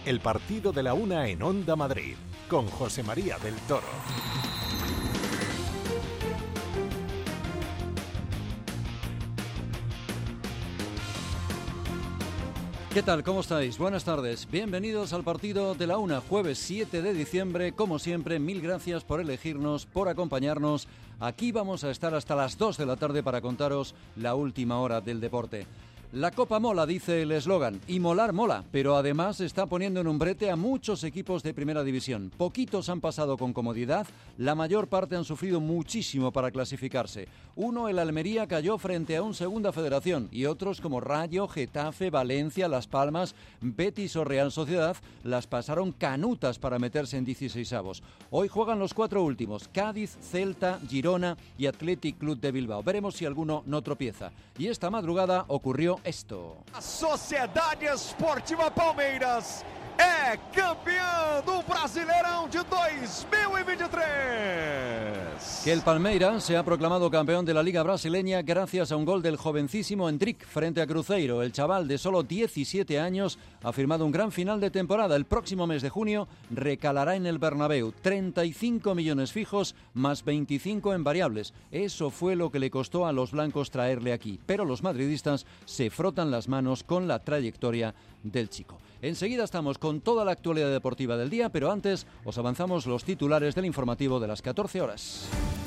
el partido de la una en Onda Madrid, con José María del Toro. ¿Qué tal? ¿Cómo estáis? Buenas tardes. Bienvenidos al partido de la una, jueves 7 de diciembre. Como siempre, mil gracias por elegirnos, por acompañarnos. Aquí vamos a estar hasta las 2 de la tarde para contaros la última hora del deporte. La Copa mola, dice el eslogan, y molar mola, pero además está poniendo en un brete a muchos equipos de primera división. Poquitos han pasado con comodidad, la mayor parte han sufrido muchísimo para clasificarse. Uno, el Almería, cayó frente a un Segunda Federación, y otros como Rayo, Getafe, Valencia, Las Palmas, Betis o Real Sociedad las pasaron canutas para meterse en 16avos. Hoy juegan los 4 últimos, Cádiz, Celta, Girona y Athletic Club de Bilbao. Veremos si alguno no tropieza. Y esta madrugada ocurrió esto. A Sociedade Esportiva Palmeiras é campeã do Brasileirão de 2023. Que el Palmeiras se ha proclamado campeón de la Liga Brasileña gracias a un gol del jovencísimo Endrick frente a Cruzeiro. El chaval de solo 17 años ha firmado un gran final de temporada. El próximo mes de junio recalará en el Bernabéu. 35 millones fijos más 25 en variables. Eso fue lo que le costó a los blancos traerle aquí. Pero los madridistas se frotan las manos con la trayectoria del chico. Enseguida estamos con toda la actualidad deportiva del día, pero antes os avanzamos los titulares del informativo de las 14 horas.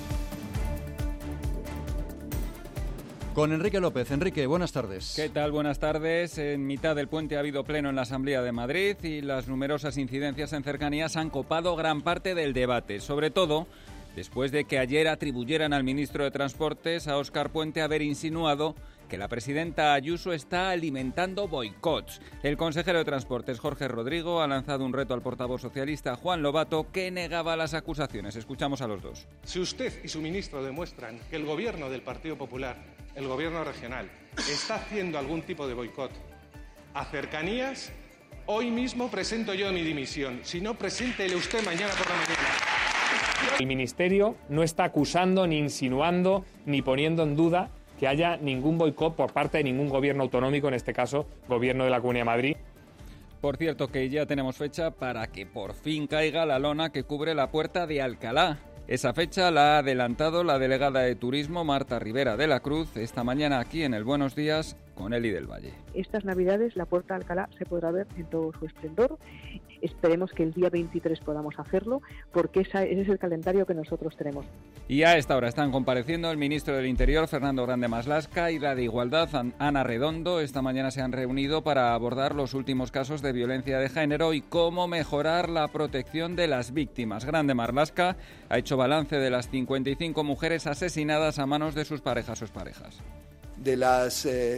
Con Enrique López. Enrique, buenas tardes. ¿Qué tal? Buenas tardes. En mitad del puente ha habido pleno en la Asamblea de Madrid y las numerosas incidencias en cercanías han copado gran parte del debate, sobre todo después de que ayer atribuyeran al ministro de Transportes, a Óscar Puente, haber insinuado que la presidenta Ayuso está alimentando boicots. El consejero de Transportes, Jorge Rodrigo, ha lanzado un reto al portavoz socialista, Juan Lobato, que negaba las acusaciones. Escuchamos a los dos. Si usted y su ministro demuestran que el gobierno del Partido Popular, el gobierno regional, está haciendo algún tipo de boicot a cercanías, hoy mismo presento yo mi dimisión. Si no, preséntele usted mañana por la mañana. El Ministerio no está acusando, ni insinuando, ni poniendo en duda que haya ningún boicot por parte de ningún gobierno autonómico, en este caso, gobierno de la Comunidad de Madrid. Por cierto, que ya tenemos fecha para que por fin caiga la lona que cubre la puerta de Alcalá. Esa fecha la ha adelantado la delegada de Turismo, Marta Rivera de la Cruz, esta mañana aquí en el Buenos Días con Eli del Valle. Estas Navidades la puerta de Alcalá se podrá ver en todo su esplendor. Esperemos que el día 23 podamos hacerlo, porque ese es el calendario que nosotros tenemos. Y a esta hora están compareciendo el ministro del Interior, Fernando Grande Marlaska, y la de Igualdad, Ana Redondo. Esta mañana se han reunido para abordar los últimos casos de violencia de género y cómo mejorar la protección de las víctimas. Grande Marlaska ha hecho balance de las 55 mujeres asesinadas a manos de sus parejas o exparejas. De las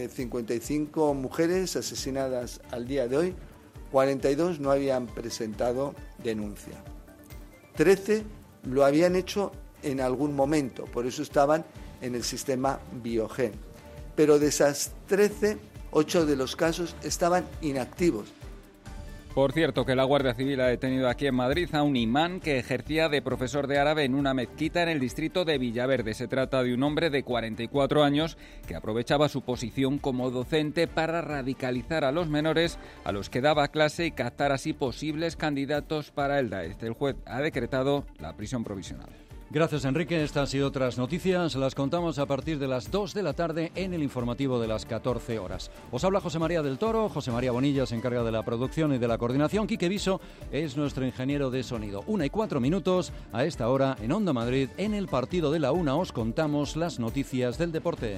55 mujeres asesinadas al día de hoy, 42 no habían presentado denuncia. 13 lo habían hecho en algún momento, por eso estaban en el sistema Biogen. Pero de esas 13, 8 de los casos estaban inactivos. Por cierto, que la Guardia Civil ha detenido aquí en Madrid a un imán que ejercía de profesor de árabe en una mezquita en el distrito de Villaverde. Se trata de un hombre de 44 años que aprovechaba su posición como docente para radicalizar a los menores a los que daba clase y captar así posibles candidatos para el Daesh. El juez ha decretado la prisión provisional. Gracias, Enrique. Estas y otras noticias las contamos a partir de las 2 de la tarde en el informativo de las 14 horas. Os habla José María del Toro. José María Bonilla se encarga de la producción y de la coordinación. Quique Viso es nuestro ingeniero de sonido. 1:04 a esta hora en Onda Madrid. En el partido de la una os contamos las noticias del deporte.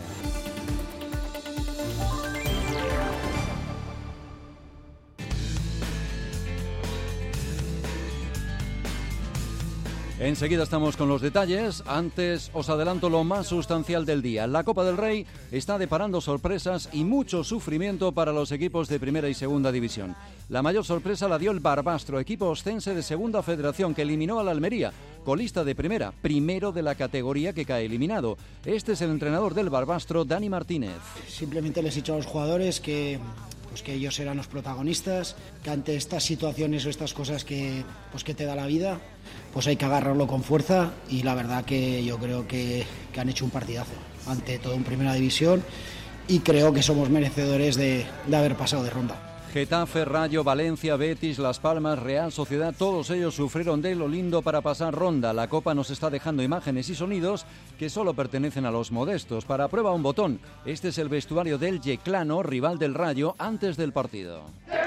Enseguida estamos con los detalles. Antes os adelanto lo más sustancial del día. La Copa del Rey está deparando sorpresas y mucho sufrimiento para los equipos de primera y segunda división. La mayor sorpresa la dio el Barbastro, equipo oscense de segunda federación que eliminó al Almería, colista de primera, primero de la categoría que cae eliminado. Este es el entrenador del Barbastro, Dani Martínez. Simplemente les he dicho a los jugadores que ellos eran los protagonistas, que ante estas situaciones o estas cosas que te da la vida, pues hay que agarrarlo con fuerza, y la verdad que yo creo que han hecho un partidazo ante todo en primera división, y creo que somos merecedores de haber pasado de ronda. Getafe, Rayo, Valencia, Betis, Las Palmas, Real Sociedad, todos ellos sufrieron de lo lindo para pasar ronda. La Copa nos está dejando imágenes y sonidos que solo pertenecen a los modestos. Para prueba un botón. Este es el vestuario del Yeclano, rival del Rayo, antes del partido.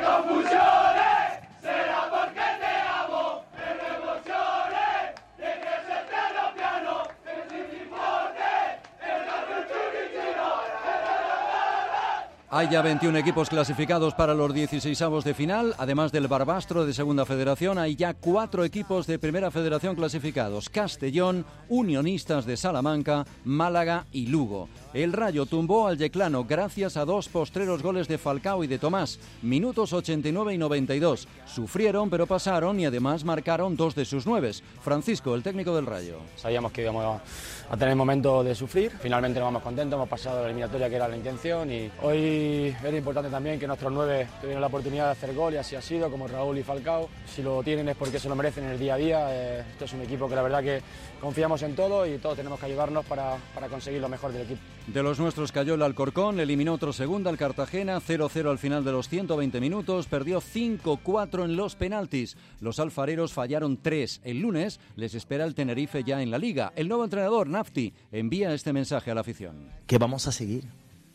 Hay ya 21 equipos clasificados para los 16avos de final. Además del Barbastro de Segunda Federación, hay ya 4 equipos de Primera Federación clasificados: Castellón, Unionistas de Salamanca, Málaga y Lugo. El Rayo tumbó al Yeclano gracias a 2 postreros goles de Falcao y de Tomás, minutos 89 y 92. Sufrieron pero pasaron y además marcaron 2 de sus 9. Francisco, el técnico del Rayo. Sabíamos que íbamos a tener momento de sufrir. Finalmente nos vamos contentos, hemos pasado la eliminatoria, que era la intención, y hoy era importante también que nuestros 9 tuvieran la oportunidad de hacer gol, y así ha sido, como Raúl y Falcao. Si lo tienen es porque se lo merecen en el día a día. Esto es un equipo que la verdad que confiamos en todo y todos tenemos que ayudarnos para conseguir lo mejor del equipo. De los nuestros cayó el Alcorcón, eliminó otro segunda al Cartagena, 0-0 al final de los 120 minutos, perdió 5-4 en los penaltis. Los alfareros fallaron 3. El lunes les espera el Tenerife ya en la Liga. El nuevo entrenador, Nafti, envía este mensaje a la afición. Que vamos a seguir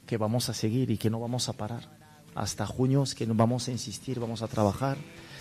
y que no vamos a parar. Hasta junio es que no vamos a insistir, vamos a trabajar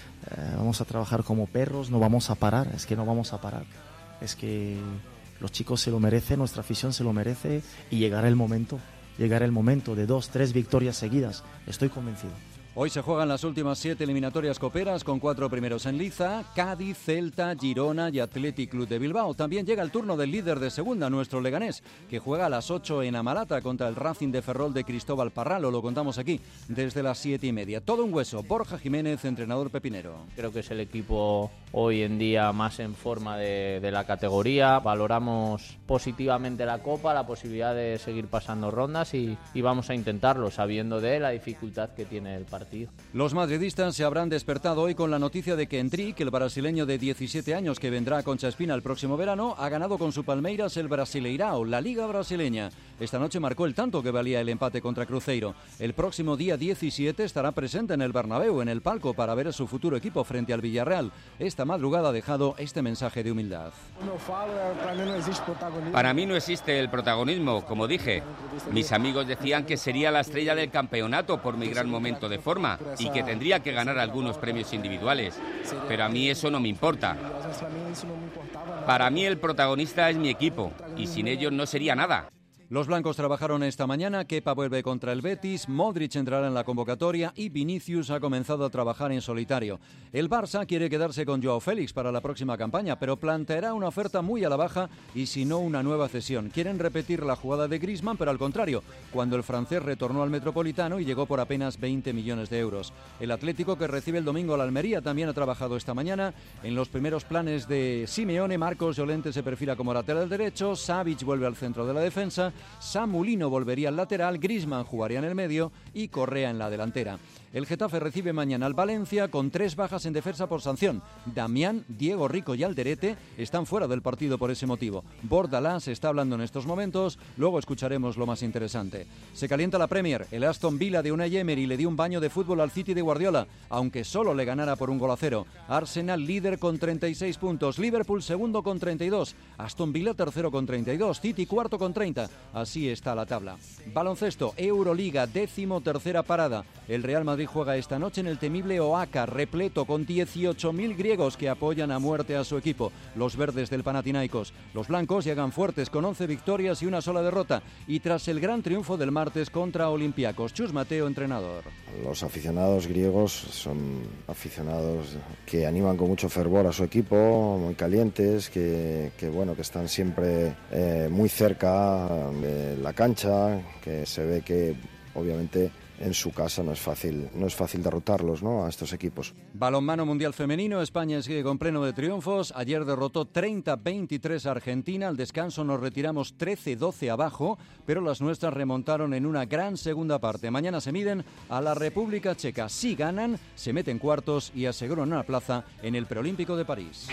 como perros, no vamos a parar, es que no vamos a parar. Es que los chicos se lo merecen, nuestra afición se lo merece, y llegará el momento de 2, 3 victorias seguidas, estoy convencido. Hoy se juegan las últimas 7 eliminatorias coperas con 4 primeros en liza: Cádiz, Celta, Girona y Athletic Club de Bilbao. También llega el turno del líder de segunda, nuestro Leganés, que juega a las 8 en Amalata contra el Racing de Ferrol de Cristóbal Parralo. Lo contamos aquí desde las 7:30. Todo un hueso. Borja Jiménez, entrenador pepinero. Creo que es el equipo hoy en día más en forma de la categoría. Valoramos positivamente la Copa, la posibilidad de seguir pasando rondas y vamos a intentarlo, sabiendo de la dificultad que tiene el partido. Los madridistas se habrán despertado hoy con la noticia de que Endrick, el brasileño de 17 años que vendrá a Concha Espina el próximo verano, ha ganado con su Palmeiras el Brasileirao, la Liga Brasileña. Esta noche marcó el tanto que valía el empate contra Cruzeiro. El próximo día 17 estará presente en el Bernabéu, en el palco, para ver a su futuro equipo frente al Villarreal. Esta madrugada ha dejado este mensaje de humildad. Para mí no existe el protagonismo, como dije. Mis amigos decían que sería la estrella del campeonato por mi gran momento de forma y que tendría que ganar algunos premios individuales, pero a mí eso no me importa. Para mí el protagonista es mi equipo y sin ellos no sería nada. Los blancos trabajaron esta mañana. Kepa vuelve contra el Betis, Modric entrará en la convocatoria y Vinicius ha comenzado a trabajar en solitario. El Barça quiere quedarse con Joao Félix para la próxima campaña, pero planteará una oferta muy a la baja y si no una nueva cesión. Quieren repetir la jugada de Griezmann, pero al contrario, cuando el francés retornó al Metropolitano y llegó por apenas 20 millones de euros. El Atlético, que recibe el domingo a la Almería, también ha trabajado esta mañana. En los primeros planes de Simeone, Marcos Llorente se perfila como lateral derecho, Savic vuelve al centro de la defensa, Samulino volvería al lateral, Griezmann jugaría en el medio y Correa en la delantera. El Getafe recibe mañana al Valencia con 3 bajas en defensa por sanción. Damián, Diego Rico y Alderete están fuera del partido por ese motivo. Bordalás está hablando en estos momentos, luego escucharemos lo más interesante. Se calienta la Premier. El Aston Villa de Unai Emery le dio un baño de fútbol al City de Guardiola, aunque solo le ganara por 1-0. Arsenal líder con 36 puntos, Liverpool segundo con 32, Aston Villa tercero con 32, City cuarto con 30. Así está la tabla. Baloncesto, Euroliga, 13ª parada. El Real Madrid juega esta noche en el temible Oaca, repleto con 18.000 griegos que apoyan a muerte a su equipo, los verdes del Panathinaikos. Los blancos llegan fuertes con 11 victorias y una sola derrota, y tras el gran triunfo del martes contra Olympiacos. Chus Mateo, entrenador. Los aficionados griegos son aficionados que animan con mucho fervor a su equipo, muy calientes, que están siempre muy cerca de la cancha, que se ve que obviamente en su casa no es fácil derrotarlos, ¿no?, a estos equipos. Balonmano mundial femenino, España sigue con pleno de triunfos. Ayer derrotó 30-23 a Argentina. Al descanso nos retiramos 13-12 abajo, pero las nuestras remontaron en una gran segunda parte. Mañana se miden a la República Checa. Si ganan, se meten cuartos y aseguran una plaza en el Preolímpico de París.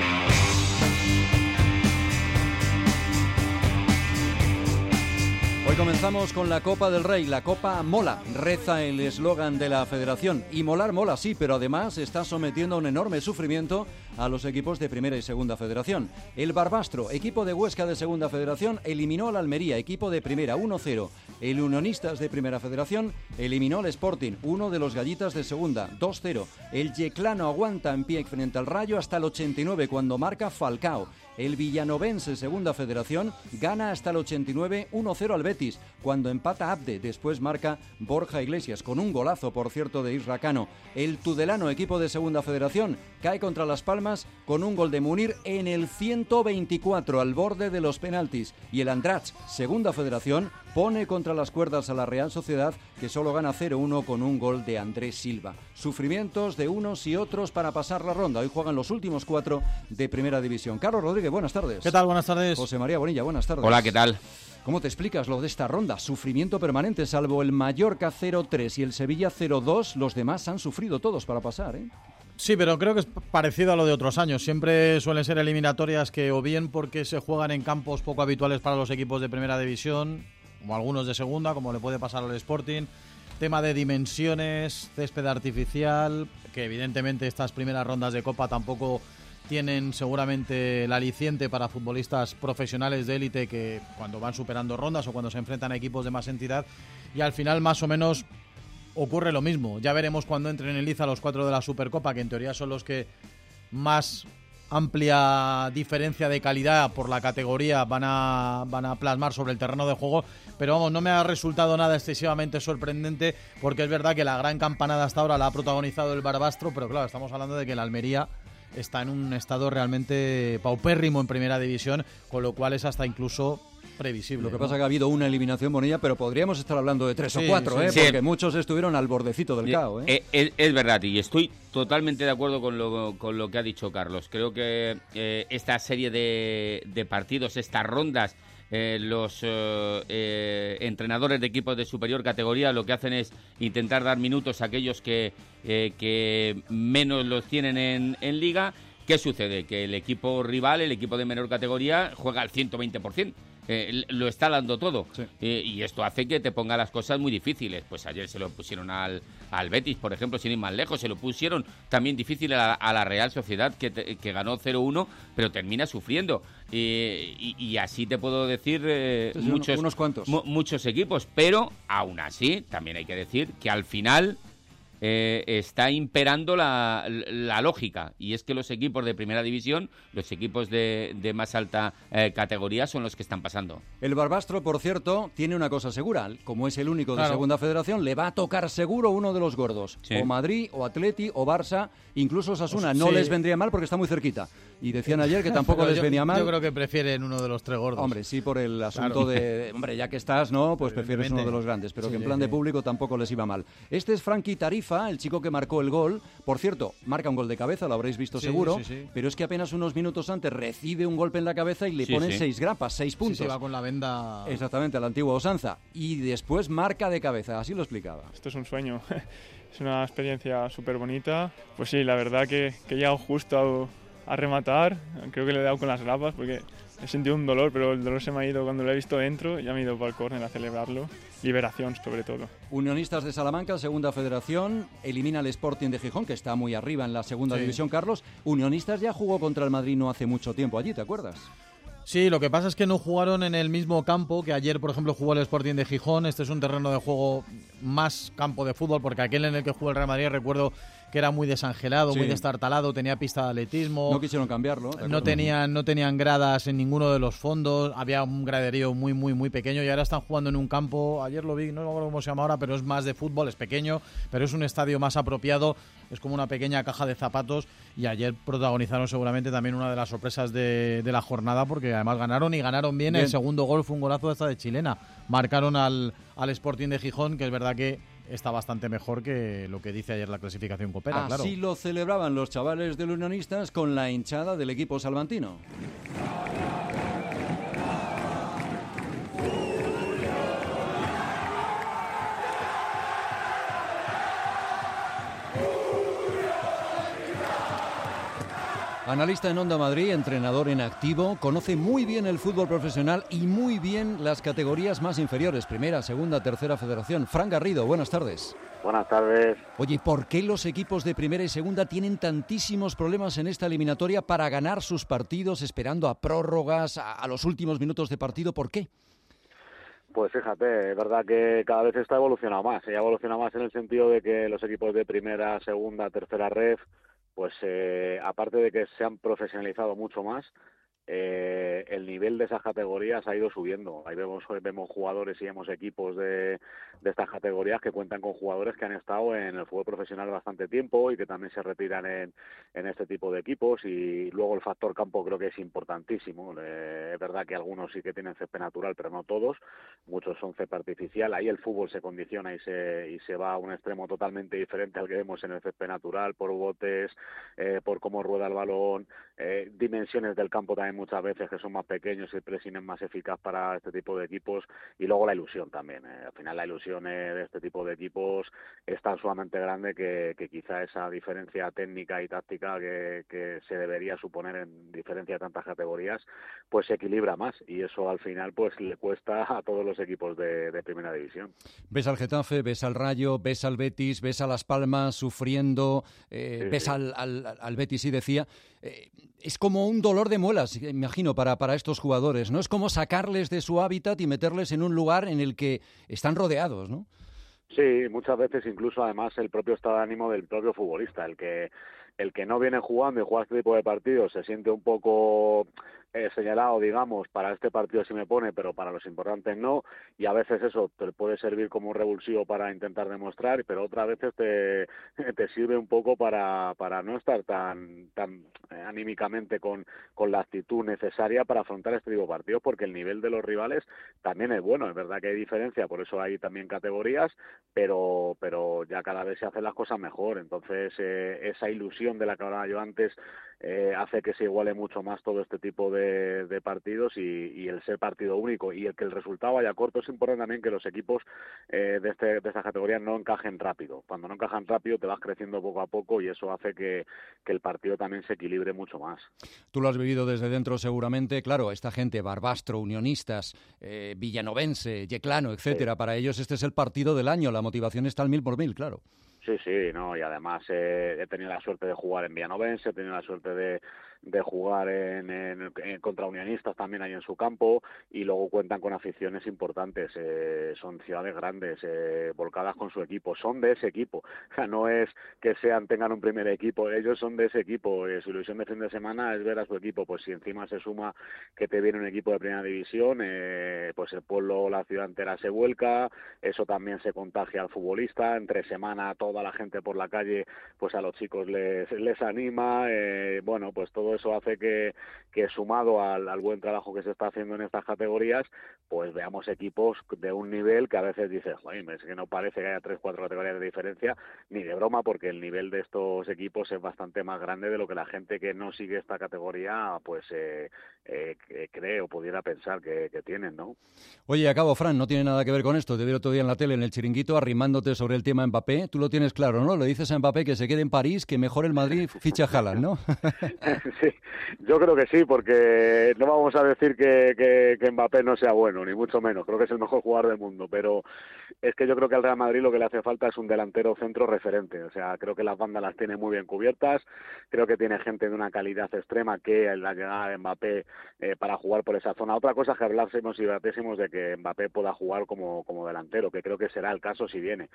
Hoy comenzamos con la Copa del Rey. La Copa mola, reza el eslogan de la Federación. Y molar mola sí, pero además está sometiendo a un enorme sufrimiento a los equipos de Primera y Segunda Federación. El Barbastro, equipo de Huesca de Segunda Federación, eliminó al Almería, equipo de Primera, 1-0. El Unionistas de Primera Federación eliminó al Sporting, uno de los Gallitas de Segunda, 2-0. El Yeclano aguanta en pie frente al Rayo hasta el 89 cuando marca Falcao. El Villanovense Segunda Federación gana hasta el 89 1-0 al Betis, cuando empata Abde, después marca Borja Iglesias, con un golazo, por cierto, de Isra Cano. El Tudelano, equipo de Segunda Federación, cae contra Las Palmas con un gol de Munir en el 124, al borde de los penaltis. Y el Andratx, Segunda Federación, pone contra las cuerdas a la Real Sociedad, que solo gana 0-1 con un gol de Andrés Silva. Sufrimientos de unos y otros para pasar la ronda. Hoy juegan los últimos 4 de Primera División. Carlos Rodríguez, buenas tardes. ¿Qué tal? Buenas tardes. José María Bonilla, buenas tardes. Hola, ¿qué tal? ¿Cómo te explicas lo de esta ronda? Sufrimiento permanente, salvo el Mallorca 0-3 y el Sevilla 0-2, los demás han sufrido todos para pasar, ¿eh? Sí, pero creo que es parecido a lo de otros años. Siempre suelen ser eliminatorias que o bien porque se juegan en campos poco habituales para los equipos de Primera División, como algunos de Segunda, como le puede pasar al Sporting. Tema de dimensiones, césped artificial, que evidentemente estas primeras rondas de Copa tampoco tienen seguramente el aliciente para futbolistas profesionales de élite que cuando van superando rondas o cuando se enfrentan a equipos de más entidad, y al final más o menos ocurre lo mismo. Ya veremos cuando entren en liza los 4 de la Supercopa, que en teoría son los que más amplia diferencia de calidad por la categoría van a plasmar sobre el terreno de juego, pero vamos, no me ha resultado nada excesivamente sorprendente, porque es verdad que la gran campanada hasta ahora la ha protagonizado el Barbastro, pero claro, estamos hablando de que el Almería está en un estado realmente paupérrimo en Primera División, con lo cual es hasta incluso previsible. Lo que pasa es que ha habido una eliminación, Bonilla, pero podríamos estar hablando de 3 o 4, sí. Porque muchos estuvieron al bordecito del caos. Es verdad, y estoy totalmente de acuerdo con lo que ha dicho Carlos. Creo que esta serie de partidos, estas rondas, los entrenadores de equipos de superior categoría lo que hacen es intentar dar minutos a aquellos que menos los tienen en liga. ¿Qué sucede? Que el equipo rival, el equipo de menor categoría, juega al 120%. Lo está dando todo. Sí. Y esto hace que te ponga las cosas muy difíciles. Pues ayer se lo pusieron al Betis, por ejemplo, sin ir más lejos. Se lo pusieron también difícil a la Real Sociedad, que ganó 0-1, pero termina sufriendo. Y así te puedo decir unos cuantos. Muchos equipos. Pero aún así, también hay que decir que al final está imperando la lógica, y es que los equipos de Primera División, los equipos de más alta categoría, son los que están pasando. El Barbastro, por cierto, tiene una cosa segura: como es el único de Segunda Federación, le va a tocar seguro uno de los gordos, sí. O Madrid, o Atleti, o Barça, incluso Osasuna. No les vendría mal porque está muy cerquita, y decían ayer que tampoco les venía mal. Yo creo que prefieren uno de los 3 gordos. Hombre, sí, por el asunto de hombre, ya que estás, ¿no? Pues prefieres uno de los grandes, pero sí, que en plan de público tampoco les iba mal. Este es Frankie Tarifa, el chico que marcó el gol. Por cierto, marca un gol de cabeza, lo habréis visto seguro, pero es que apenas unos minutos antes recibe un golpe en la cabeza y le ponen 6 grapas, 6 puntos. Sí, se va con la venda. Exactamente, a la antigua usanza. Y después marca de cabeza, así lo explicaba. Esto es un sueño, es una experiencia súper bonita. Pues sí, la verdad que he llegado justo a rematar, creo que le he dado con las grapas porque he sentido un dolor, pero el dolor se me ha ido cuando lo he visto dentro, ya me he ido para el córner a celebrarlo. Liberación, sobre todo. Unionistas de Salamanca, Segunda Federación, elimina al Sporting de Gijón, que está muy arriba en la Segunda División, Carlos. Unionistas ya jugó contra el Madrid no hace mucho tiempo allí, ¿te acuerdas? Sí, lo que pasa es que no jugaron en el mismo campo que ayer, por ejemplo, jugó el Sporting de Gijón. Este es un terreno de juego más campo de fútbol, porque aquel en el que jugó el Real Madrid, recuerdo que era muy desangelado, muy destartalado, tenía pista de atletismo. No quisieron cambiarlo. No tenían gradas en ninguno de los fondos, había un graderío muy, muy, muy pequeño, y ahora están jugando en un campo, ayer lo vi, no me acuerdo cómo se llama ahora, pero es más de fútbol, es pequeño, pero es un estadio más apropiado, es como una pequeña caja de zapatos, y ayer protagonizaron seguramente también una de las sorpresas de la jornada, porque además ganaron bien. El segundo gol fue un golazo de chilena. Marcaron al Sporting de Gijón, que es verdad que está bastante mejor que lo que dice ayer la clasificación copera. Así lo celebraban los chavales del Unionistas con la hinchada del equipo salmantino. Analista en Onda Madrid, entrenador en activo, conoce muy bien el fútbol profesional y muy bien las categorías más inferiores, primera, segunda, tercera federación. Fran Garrido, buenas tardes. Buenas tardes. Oye, ¿por qué los equipos de primera y segunda tienen tantísimos problemas en esta eliminatoria para ganar sus partidos, esperando a prórrogas, a los últimos minutos de partido? ¿Por qué? Pues fíjate, es verdad que cada vez está evolucionado más. Se ha evolucionado más en el sentido de que los equipos de primera, segunda, tercera ref, pues aparte de que se han profesionalizado mucho más, el nivel de esas categorías ha ido subiendo. Ahí vemos jugadores y vemos equipos de estas categorías que cuentan con jugadores que han estado en el fútbol profesional bastante tiempo y que también se retiran en este tipo de equipos. Y luego el factor campo creo que es importantísimo. Es verdad que algunos sí que tienen césped natural, pero no todos. Muchos son césped artificial. Ahí el fútbol se condiciona y se va a un extremo totalmente diferente al que vemos en el césped natural, por botes, por cómo rueda el balón, dimensiones del campo también muchas veces que son más pequeños y el pressing es más eficaz para este tipo de equipos, y luego la ilusión también. Al final la ilusión de este tipo de equipos es tan sumamente grande que quizá esa diferencia técnica y táctica que se debería suponer en diferencia de tantas categorías, pues se equilibra más, y eso al final pues le cuesta a todos los equipos de primera división. Ves al Getafe, ves al Rayo, ves al Betis, ves a Las Palmas sufriendo, ves sí. Al Betis, sí, decía. Es como un dolor de muelas, imagino, para estos jugadores, ¿no? Es como sacarles de su hábitat y meterles en un lugar en el que están rodeados, ¿no? Sí, muchas veces incluso además el propio estado de ánimo del propio futbolista, el que no viene jugando y juega este tipo de partidos se siente un poco señalado, digamos, para este partido sí me pone, pero para los importantes no, y a veces eso te puede servir como un revulsivo para intentar demostrar, pero otras veces te sirve un poco para no estar tan anímicamente con la actitud necesaria para afrontar este tipo de partidos, porque el nivel de los rivales también es bueno. Es verdad que hay diferencia, por eso hay también categorías, pero ya cada vez se hacen las cosas mejor. Entonces esa ilusión de la que hablaba yo antes hace que se iguale mucho más todo este tipo de partidos, y el ser partido único y el que el resultado vaya corto. Es importante también que los equipos de estas categorías no encajen rápido. Cuando no encajan rápido te vas creciendo poco a poco, y eso hace que el partido también se equilibre mucho más. Tú lo has vivido desde dentro seguramente. Claro, esta gente, Barbastro, Unionistas, Villanovense, Yeclano, etcétera, sí. Para ellos este es el partido del año, la motivación está al 1000%, claro. Sí, no, y además he tenido la suerte de jugar en Villanovense, he tenido la suerte de jugar en contra Unionistas también ahí en su campo, y luego cuentan con aficiones importantes, son ciudades grandes, volcadas con su equipo, son de ese equipo, o sea, no es que tengan un primer equipo, ellos son de ese equipo, su ilusión de fin de semana es ver a su equipo. Pues si encima se suma que te viene un equipo de primera división, pues el pueblo, la ciudad entera se vuelca, eso también se contagia al futbolista, entre semana toda la gente por la calle, pues a los chicos les anima, bueno, pues todo eso hace que sumado al buen trabajo que se está haciendo en estas categorías, pues veamos equipos de un nivel que a veces dices, joder, es que no parece que haya 3-4 categorías de diferencia, ni de broma, porque el nivel de estos equipos es bastante más grande de lo que la gente que no sigue esta categoría pues cree o pudiera pensar que tienen, ¿no? Oye, acabo, Fran, no tiene nada que ver con esto. Te vi otro día en la tele, en el Chiringuito, arrimándote sobre el tema Mbappé. Tú lo tienes claro, ¿no? Le dices a Mbappé que se quede en París, que mejor el Madrid ficha a Haaland, ¿no? Sí, yo creo que sí, porque no vamos a decir que Mbappé no sea bueno, ni mucho menos. Creo que es el mejor jugador del mundo, pero es que yo creo que al Real Madrid lo que le hace falta es un delantero centro referente. O sea, creo que las bandas las tiene muy bien cubiertas, creo que tiene gente de una calidad extrema que en la llegada de Mbappé para jugar por esa zona. Otra cosa es que hablásemos y debatiésemos de que Mbappé pueda jugar como delantero, que creo que será el caso si viene,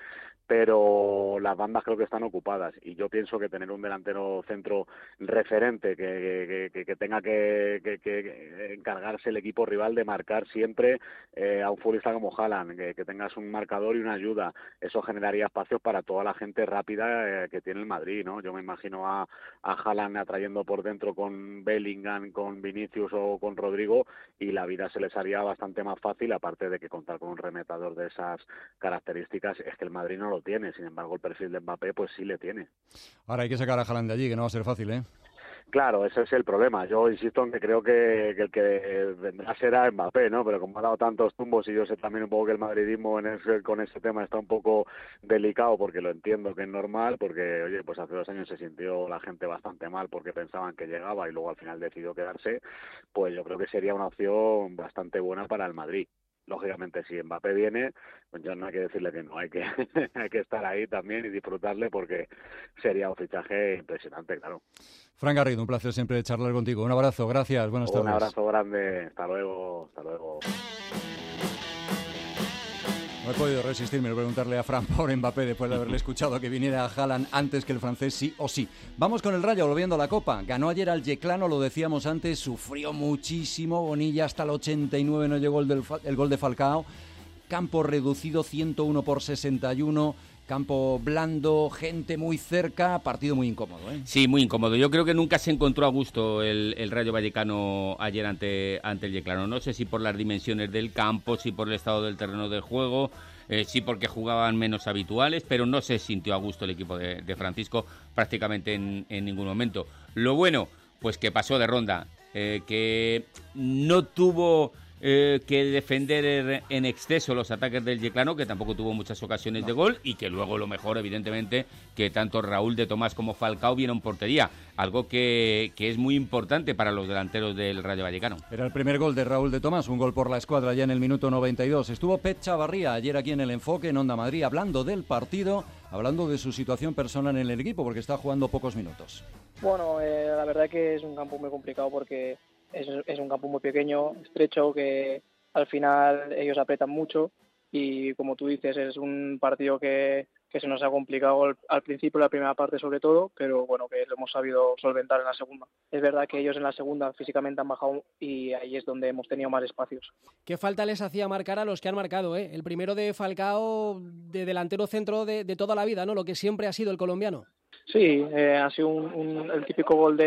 pero las bandas creo que están ocupadas, y yo pienso que tener un delantero centro referente que tenga que encargarse el equipo rival de marcar siempre a un futbolista como Haaland, que tengas un marcador y una ayuda, eso generaría espacios para toda la gente rápida que tiene el Madrid, ¿no? Yo me imagino a Haaland atrayendo por dentro con Bellingham, con Vinicius o con Rodrigo, y la vida se les haría bastante más fácil, aparte de que contar con un rematador de esas características es que el Madrid no lo tiene. Sin embargo, el perfil de Mbappé pues sí le tiene. Ahora hay que sacar a Haaland de allí, que no va a ser fácil, ¿eh? Claro, ese es el problema. Yo insisto en que creo que el que vendrá será Mbappé, ¿no? Pero como ha dado tantos tumbos y yo sé también un poco que el madridismo con ese tema está un poco delicado, porque lo entiendo que es normal, porque, oye, pues hace 2 años se sintió la gente bastante mal porque pensaban que llegaba y luego al final decidió quedarse, pues yo creo que sería una opción bastante buena para el Madrid. Lógicamente, si Mbappé viene, pues ya no hay que decirle que no, hay que estar ahí también y disfrutarle, porque sería un fichaje impresionante, claro. Fran Garrido, un placer siempre charlar contigo. Un abrazo, gracias, buenas tardes. Un abrazo grande, hasta luego, hasta luego. No he podido resistirme a preguntarle a Fran por Mbappé después de haberle escuchado que viniera a Haaland antes que el francés sí o sí. Vamos con el Rayo, volviendo a la Copa. Ganó ayer al Yeclano, lo decíamos antes, sufrió muchísimo. Bonilla hasta el 89 no llegó el gol de Falcao. Campo reducido, 101-61. Campo blando, gente muy cerca, partido muy incómodo, ¿eh? Sí, muy incómodo. Yo creo que nunca se encontró a gusto el Rayo Vallecano ayer ante el Yeclano. No sé si por las dimensiones del campo, si por el estado del terreno de juego, sí porque jugaban menos habituales, pero no se sintió a gusto el equipo de Francisco prácticamente en ningún momento. Lo bueno, pues que pasó de ronda, que no tuvo que defender en exceso los ataques del Yeclano, que tampoco tuvo muchas ocasiones de gol, y que luego lo mejor, evidentemente, que tanto Raúl de Tomás como Falcao vieron portería, algo que es muy importante para los delanteros del Rayo Vallecano. Era el primer gol de Raúl de Tomás, un gol por la escuadra ya en el minuto 92. Estuvo Pep Chavarría ayer aquí en El Enfoque, en Onda Madrid, hablando del partido, hablando de su situación personal en el equipo, porque está jugando pocos minutos. Bueno, la verdad que es un campo muy complicado porque es un campo muy pequeño, estrecho, que al final ellos apretan mucho y, como tú dices, es un partido que se nos ha complicado al principio, la primera parte sobre todo, pero bueno, que lo hemos sabido solventar en la segunda. Es verdad que ellos en la segunda físicamente han bajado y ahí es donde hemos tenido más espacios. ¿Qué falta les hacía marcar a los que han marcado, eh? El primero de Falcao, de delantero centro de toda la vida, ¿no? Lo que siempre ha sido el colombiano. Sí, ha sido el típico gol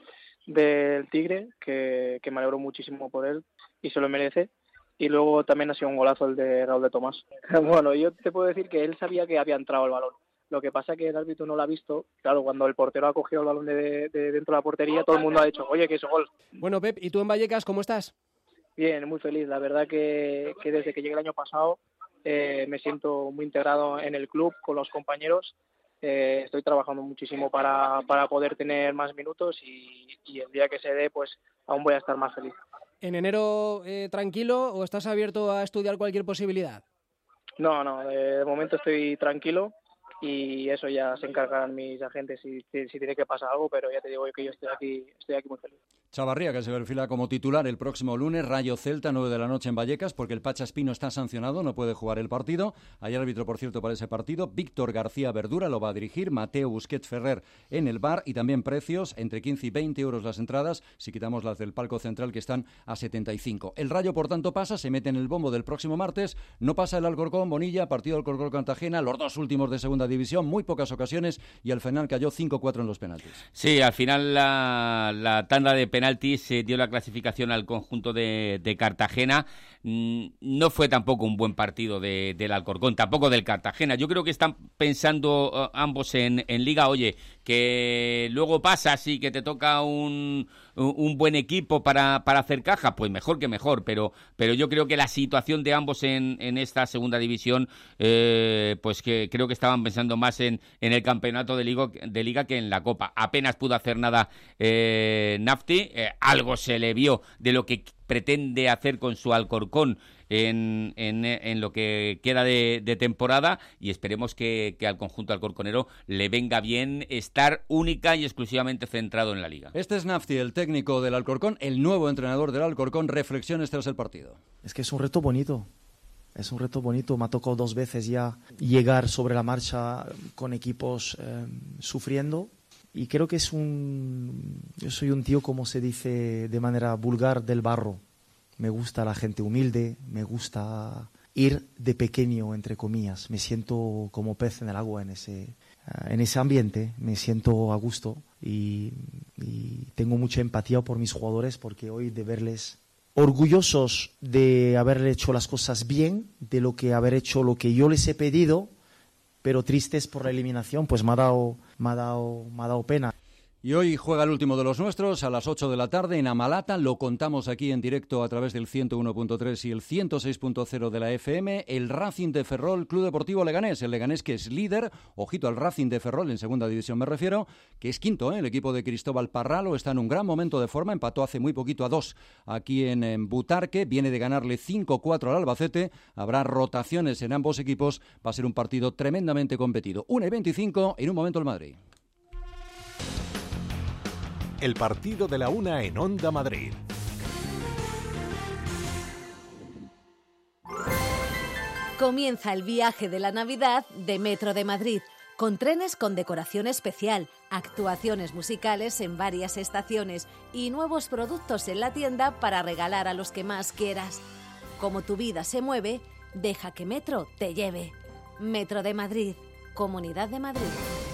del Tigre, que me alegro muchísimo por él y se lo merece. Y luego también ha sido un golazo el de Raúl de Tomás. Bueno, yo te puedo decir que él sabía que había entrado el balón. Lo que pasa es que el árbitro no lo ha visto. Claro, cuando el portero ha cogido el balón de dentro de la portería, todo el mundo ha dicho, oye, que es gol. Bueno, Pep, ¿y tú en Vallecas cómo estás? Bien, muy feliz. La verdad que desde que llegué el año pasado me siento muy integrado en el club, con los compañeros. Estoy trabajando muchísimo para poder tener más minutos y el día que se dé, pues aún voy a estar más feliz. ¿En enero tranquilo o estás abierto a estudiar cualquier posibilidad? No, de momento estoy tranquilo y eso ya se encargarán mis agentes si tiene que pasar algo, pero ya te digo que yo estoy aquí muy feliz. Chavarría, que se perfila como titular el próximo lunes, Rayo Celta, 9 de la noche en Vallecas, porque el Pacha Espino está sancionado, no puede jugar el partido. Hay árbitro, por cierto, para ese partido. Víctor García Verdura lo va a dirigir, Mateo Busquets Ferrer en el bar, y también precios, entre 15 y 20 euros las entradas, si quitamos las del palco central, que están a 75. El Rayo, por tanto, pasa, se mete en el bombo del próximo martes, no pasa el Alcorcón, Bonilla, partido Alcorcón-Cartagena, los dos últimos de segunda división, muy pocas ocasiones, y al final cayó 5-4 en los penaltis. Sí, al final la tanda de penaltis dio la clasificación al conjunto de Cartagena. No fue tampoco un buen partido del Alcorcón, tampoco del Cartagena. Yo creo que están pensando ambos en Liga, oye, que luego pasa, sí, que te toca un buen equipo para hacer caja, pues mejor que mejor, pero yo creo que la situación de ambos en esta segunda división, pues que creo que estaban pensando más en el campeonato de Liga que en la Copa. Apenas pudo hacer nada Nafti, algo se le vio de lo que pretende hacer con su Alcorcón en lo que queda de temporada, y esperemos que al conjunto alcorconero le venga bien estar única y exclusivamente centrado en la Liga. Este es Nafti, el técnico del Alcorcón, el nuevo entrenador del Alcorcón. Reflexiones tras el partido. Es que es un reto bonito. Es un reto bonito. Me ha tocado 2 veces ya llegar sobre la marcha con equipos sufriendo. Y creo que yo soy un tío, como se dice de manera vulgar, del barro. Me gusta la gente humilde, me gusta ir de pequeño, entre comillas. Me siento como pez en el agua en ese ambiente, me siento a gusto y tengo mucha empatía por mis jugadores, porque hoy de verles orgullosos de haber hecho las cosas bien, de haber hecho lo que yo les he pedido, pero tristes por la eliminación, pues me ha dado pena. Y hoy juega el último de los nuestros a las 8 de la tarde en Amalata. Lo contamos aquí en directo a través del 101.3 y el 106.0 de la FM. El Racing de Ferrol, Club Deportivo Leganés. El Leganés que es líder, ojito al Racing de Ferrol, en segunda división me refiero, que es quinto, El equipo de Cristóbal Parralo está en un gran momento de forma. Empató hace muy poquito a 2 aquí en Butarque. Viene de ganarle 5-4 al Albacete. Habrá rotaciones en ambos equipos. Va a ser un partido tremendamente competido. 1:25, en un momento el Madrid. El partido de la 1 en Onda Madrid. Comienza el viaje de la Navidad de Metro de Madrid, con trenes con decoración especial, actuaciones musicales en varias estaciones y nuevos productos en la tienda para regalar a los que más quieras. Como tu vida se mueve, deja que Metro te lleve. Metro de Madrid, Comunidad de Madrid.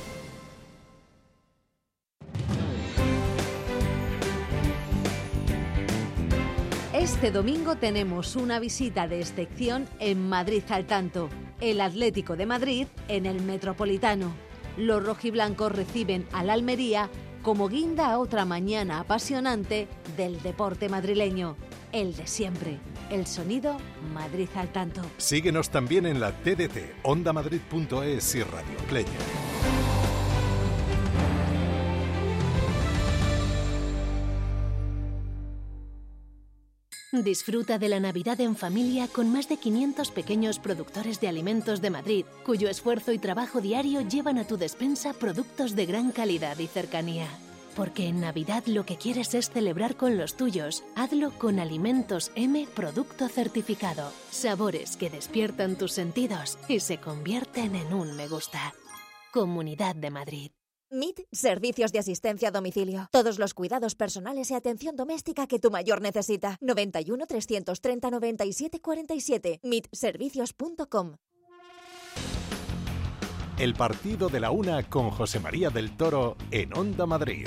Este domingo tenemos una visita de excepción en Madrid al tanto. El Atlético de Madrid en el Metropolitano. Los rojiblancos reciben al Almería como guinda a otra mañana apasionante del deporte madrileño. El de siempre. El sonido Madrid al tanto. Síguenos también en la TDT, ondamadrid.es y Radio Player. Disfruta de la Navidad en familia con más de 500 pequeños productores de alimentos de Madrid, cuyo esfuerzo y trabajo diario llevan a tu despensa productos de gran calidad y cercanía. Porque en Navidad lo que quieres es celebrar con los tuyos. Hazlo con Alimentos M Producto Certificado. Sabores que despiertan tus sentidos y se convierten en un me gusta. Comunidad de Madrid. MIT, servicios de asistencia a domicilio. Todos los cuidados personales y atención doméstica que tu mayor necesita. 91 330 97 47. mitservicios.com. El partido de la 1 con José María del Toro en Onda Madrid.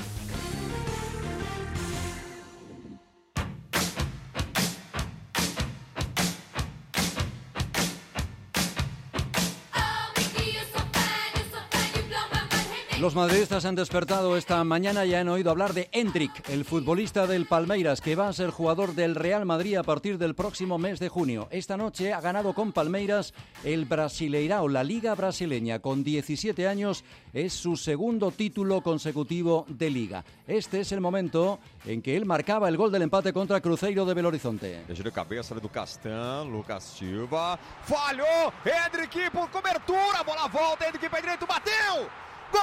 Los madridistas han despertado esta mañana y han oído hablar de Endrick, el futbolista del Palmeiras, que va a ser jugador del Real Madrid a partir del próximo mes de junio. Esta noche ha ganado con Palmeiras el Brasileirao, la Liga Brasileña. Con 17 años es su segundo título consecutivo de Liga. Este es el momento en que él marcaba el gol del empate contra Cruzeiro de Belo Horizonte. De cabeça do Castan, Lucas Silva. Falhou! Endrick por cobertura, bola volta, Endrick para direito, bateu! ¡Gol!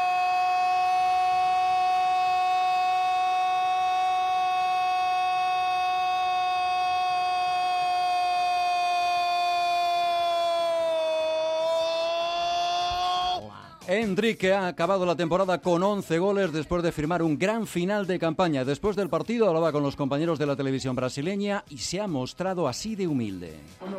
Endrick, que ha acabado la temporada con 11 goles después de firmar un gran final de campaña. Después del partido hablaba con los compañeros de la televisión brasileña y se ha mostrado así de humilde.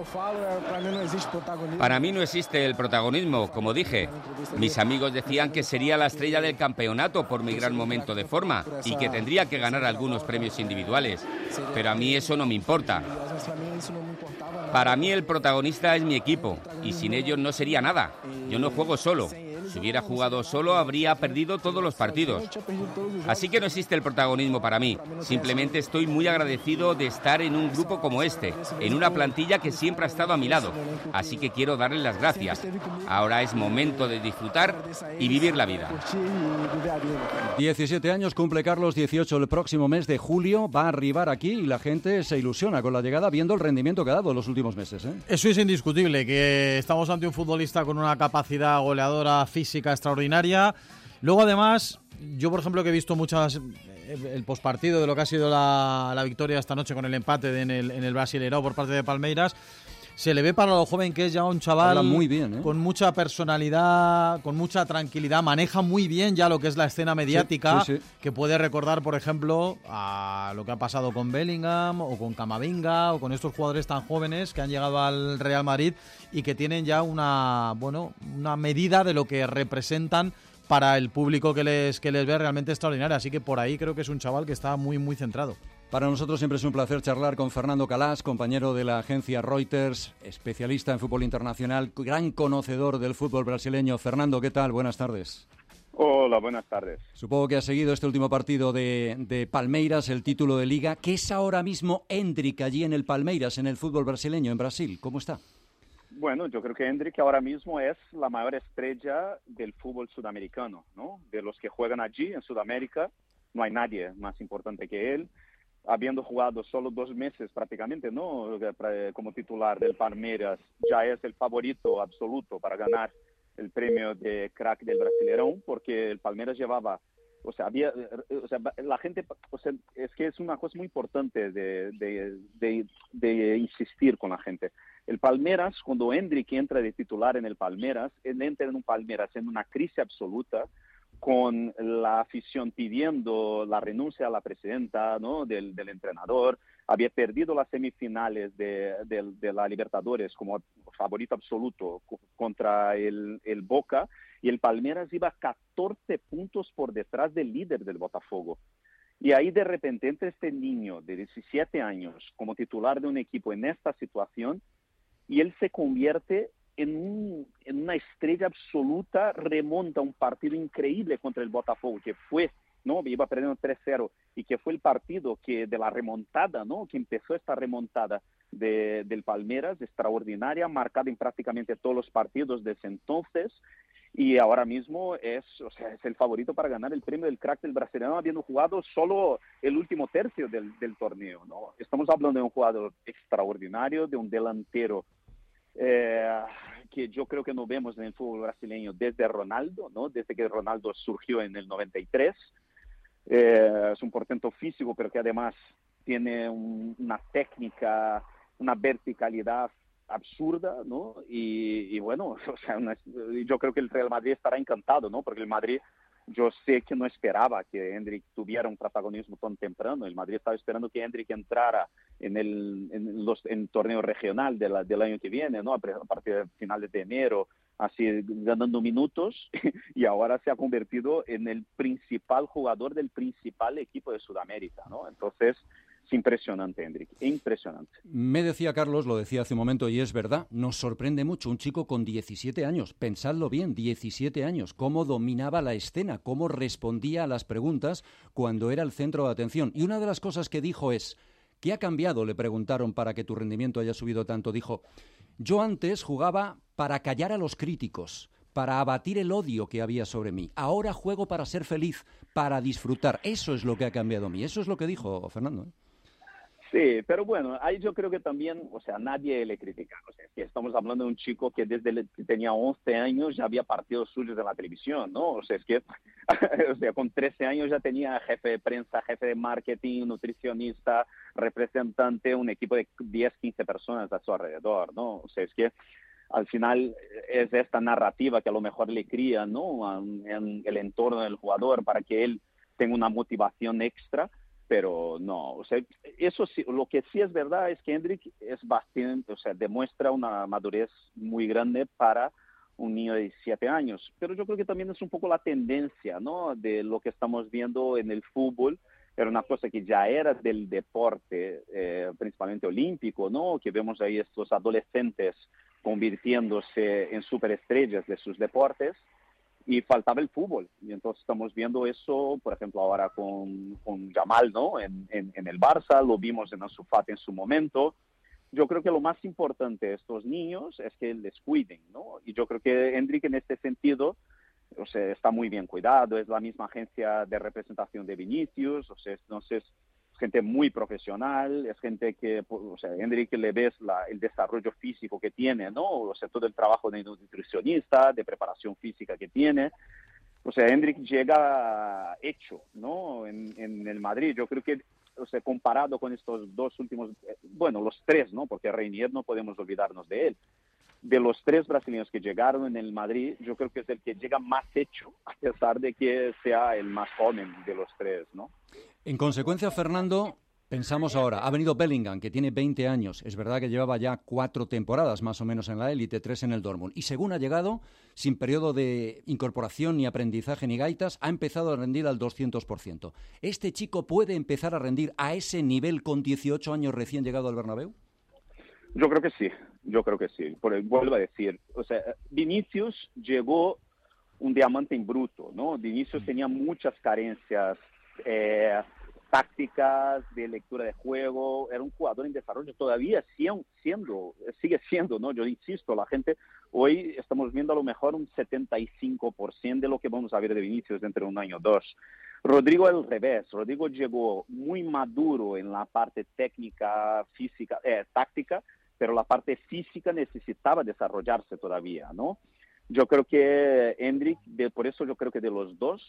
Para mí no existe el protagonismo, como dije. Mis amigos decían que sería la estrella del campeonato por mi gran momento de forma y que tendría que ganar algunos premios individuales. Pero a mí eso no me importa. Para mí el protagonista es mi equipo y sin ellos no sería nada. Yo no juego solo. Si hubiera jugado solo, habría perdido todos los partidos. Así que no existe el protagonismo para mí. Simplemente estoy muy agradecido de estar en un grupo como este, en una plantilla que siempre ha estado a mi lado. Así que quiero darles las gracias. Ahora es momento de disfrutar y vivir la vida. 17 años cumple Carlos, 18 el próximo mes de julio. Va a arribar aquí y la gente se ilusiona con la llegada viendo el rendimiento que ha dado en los últimos meses. Eso es indiscutible, que estamos ante un futbolista con una capacidad goleadora física extraordinaria. Luego, además, yo, por ejemplo, que he visto muchas el pospartido de lo que ha sido la victoria esta noche con el empate en el Brasileirao por parte de Palmeiras, se le ve para lo joven que es ya un chaval. Habla muy bien, con mucha personalidad, con mucha tranquilidad, maneja muy bien ya lo que es la escena mediática, sí. Que puede recordar, por ejemplo, a lo que ha pasado con Bellingham o con Camavinga o con estos jugadores tan jóvenes que han llegado al Real Madrid y que tienen ya una medida de lo que representan para el público que les ve realmente extraordinaria. Así que por ahí creo que es un chaval que está muy, muy centrado. Para nosotros siempre es un placer charlar con Fernando Calas, compañero de la agencia Reuters, especialista en fútbol internacional, gran conocedor del fútbol brasileño. Fernando, ¿qué tal? Buenas tardes. Hola, buenas tardes. Supongo que has seguido este último partido de Palmeiras, el título de Liga. ¿Qué es ahora mismo Endrick allí en el Palmeiras, en el fútbol brasileño, en Brasil? ¿Cómo está? Bueno, yo creo que Endrick ahora mismo es la mayor estrella del fútbol sudamericano, ¿no? De los que juegan allí en Sudamérica, no hay nadie más importante que él. Habiendo jugado solo 2 meses prácticamente, ¿no? Como titular del Palmeiras, ya es el favorito absoluto para ganar el premio de crack del Brasileirão, porque el Palmeiras llevaba, la gente, es que es una cosa muy importante de insistir con la gente. El Palmeiras, cuando Endrick entra de titular en el Palmeiras, él entra en un Palmeiras en una crisis absoluta, con la afición pidiendo la renuncia a la presidenta, ¿no? del entrenador. Había perdido las semifinales de la Libertadores como favorito absoluto contra el Boca, y el Palmeiras iba 14 puntos por detrás del líder del Botafogo. Y ahí de repente entra este niño de 17 años como titular de un equipo en esta situación, y él se convierte en una estrella absoluta, remonta un partido increíble contra el Botafogo, que fue, ¿no? Iba perdiendo 3-0, y que fue el partido de la remontada, ¿no? Que empezó esta remontada del Palmeiras, extraordinaria, marcada en prácticamente todos los partidos desde entonces, y ahora mismo es el favorito para ganar el premio del crack del Brasileirão, habiendo jugado solo el último tercio del torneo, ¿no? Estamos hablando de un jugador extraordinario, de un delantero que yo creo que no vemos en el fútbol brasileño desde Ronaldo, ¿no? Desde que Ronaldo surgió en el 93. Es un portento físico, pero que además tiene una técnica, una verticalidad absurda, ¿no? Y bueno, yo creo que el Real Madrid estará encantado, ¿no? Porque el Madrid, yo sé que no esperaba que Endrick tuviera un protagonismo tan temprano. El Madrid estaba esperando que Endrick entrara en el torneo regional del año que viene, ¿no? A partir de finales de enero, así ganando minutos, y ahora se ha convertido en el principal jugador del principal equipo de Sudamérica, ¿no? Entonces, es impresionante, Endrick, impresionante. Me decía Carlos, lo decía hace un momento, y es verdad, nos sorprende mucho un chico con 17 años, pensadlo bien, 17 años, cómo dominaba la escena, cómo respondía a las preguntas cuando era el centro de atención. Y una de las cosas que dijo es, ¿qué ha cambiado?, le preguntaron, para que tu rendimiento haya subido tanto. Dijo, yo antes jugaba para callar a los críticos, para abatir el odio que había sobre mí. Ahora juego para ser feliz, para disfrutar. Eso es lo que ha cambiado a mí. Eso es lo que dijo Fernando, ¿eh? Sí, pero bueno, ahí yo creo que también, nadie le critica. Que estamos hablando de un chico que desde que tenía 11 años ya había partidos suyos en la televisión, ¿no? Con 13 años ya tenía jefe de prensa, jefe de marketing, nutricionista, representante, un equipo de 10, 15 personas a su alrededor, ¿no? Al final es esta narrativa que a lo mejor le cría, ¿no? En el entorno del jugador para que él tenga una motivación extra. Pero no, eso sí, lo que sí es verdad es que Endrick es bastante, demuestra una madurez muy grande para un niño de 17 años. Pero yo creo que también es un poco la tendencia, ¿no? De lo que estamos viendo en el fútbol. Era una cosa que ya era del deporte, principalmente olímpico, ¿no? Que vemos ahí estos adolescentes convirtiéndose en superestrellas de sus deportes. Y faltaba el fútbol, y entonces estamos viendo eso, por ejemplo, ahora con Yamal, ¿no? En el Barça, lo vimos en Ansu Fati en su momento. Yo creo que lo más importante de estos niños es que les cuiden, ¿no? Y yo creo que Endrick en este sentido, está muy bien cuidado, es la misma agencia de representación de Vinicius, entonces gente muy profesional, es gente que, Endrick le ves el desarrollo físico que tiene, ¿no? Todo el trabajo de nutricionista, de preparación física que tiene. Endrick llega hecho, ¿no? En el Madrid. Yo creo que, comparado con estos dos últimos, los tres, ¿no? Porque Reinier no podemos olvidarnos de él. De los 3 brasileños que llegaron en el Madrid, yo creo que es el que llega más hecho, a pesar de que sea el más joven de los 3, ¿no? En consecuencia, Fernando, pensamos ahora, ha venido Bellingham, que tiene 20 años, es verdad que llevaba ya 4 temporadas más o menos en la élite, 3 en el Dortmund, y según ha llegado, sin periodo de incorporación ni aprendizaje ni gaitas, ha empezado a rendir al 200%. ¿Este chico puede empezar a rendir a ese nivel con 18 años recién llegado al Bernabéu? Yo creo que sí. Vuelvo a decir, Vinicius llegó un diamante en bruto, ¿no? Vinicius tenía muchas carencias tácticas, de lectura de juego, era un jugador en desarrollo, todavía sigue siendo, ¿no? Yo insisto, la gente, hoy estamos viendo a lo mejor un 75% de lo que vamos a ver de Vinicius dentro de un año o dos. Rodrigo al revés, Rodrigo llegó muy maduro en la parte técnica, física, táctica, pero la parte física necesitaba desarrollarse todavía, ¿no? Yo creo que Endrick, por eso yo creo que de los dos,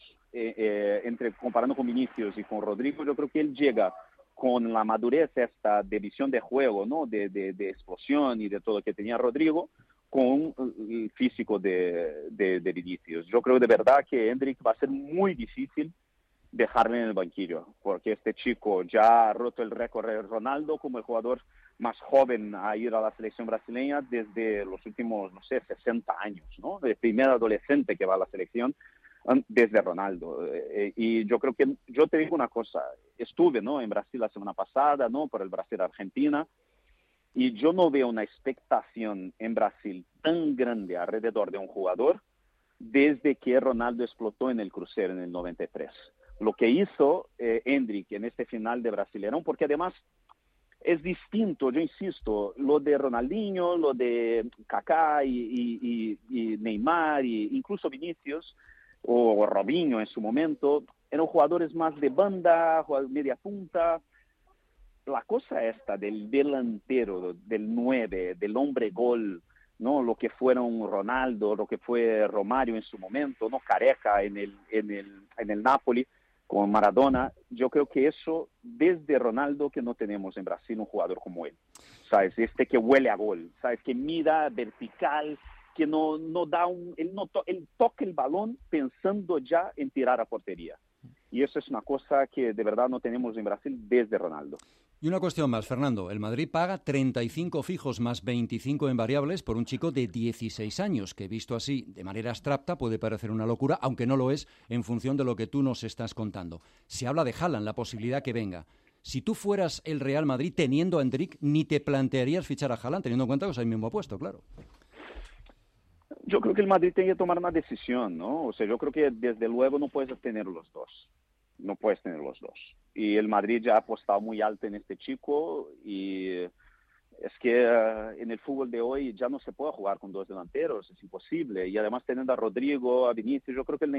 comparando con Vinicius y con Rodrigo, yo creo que él llega con la madurez esta de visión de juego, ¿no? De explosión y de todo lo que tenía Rodrigo, con el físico de Vinicius. Yo creo de verdad que Endrick va a ser muy difícil dejarle en el banquillo, porque este chico ya ha roto el récord de Ronaldo como el jugador más joven a ir a la selección brasileña desde los últimos, 60 años, ¿no? El primer adolescente que va a la selección desde Ronaldo. Y yo creo que, yo te digo una cosa, estuve, ¿no?, en Brasil la semana pasada, ¿no?, por el Brasil-Argentina, y yo no veo una expectación en Brasil tan grande alrededor de un jugador desde que Ronaldo explotó en el crucero en el 93. Lo que hizo Endrick en este final de Brasileirão, porque además es distinto, yo insisto, lo de Ronaldinho, lo de Kaká y Neymar, y incluso Vinicius o Robinho en su momento, eran jugadores más de banda, media punta. La cosa esta del delantero, del 9, del hombre gol, ¿no? Lo que fueron Ronaldo, lo que fue Romario en su momento, ¿no? Careca en el Napoli, con Maradona, yo creo que eso, desde Ronaldo, que no tenemos en Brasil un jugador como él, ¿sabes? Este que huele a gol, ¿sabes? Que mira vertical, que no da él toca el balón pensando ya en tirar a portería. Y eso es una cosa que de verdad no tenemos en Brasil desde Ronaldo. Y una cuestión más, Fernando. El Madrid paga 35 fijos más 25 en variables por un chico de 16 años, que visto así de manera abstracta puede parecer una locura, aunque no lo es en función de lo que tú nos estás contando. Se habla de Haaland, la posibilidad que venga. Si tú fueras el Real Madrid teniendo a Endrick, ni te plantearías fichar a Haaland, teniendo en cuenta que os hay mismo puesto, claro. Yo creo que el Madrid tiene que tomar una decisión, ¿no? O sea, yo creo que desde luego no puedes tener los dos. No puedes tener los dos. Y el Madrid ya ha apostado muy alto en este chico, y es que en el fútbol de hoy ya no se puede jugar con dos delanteros, es imposible. Y además teniendo a Rodrigo, a Vinicius, yo creo que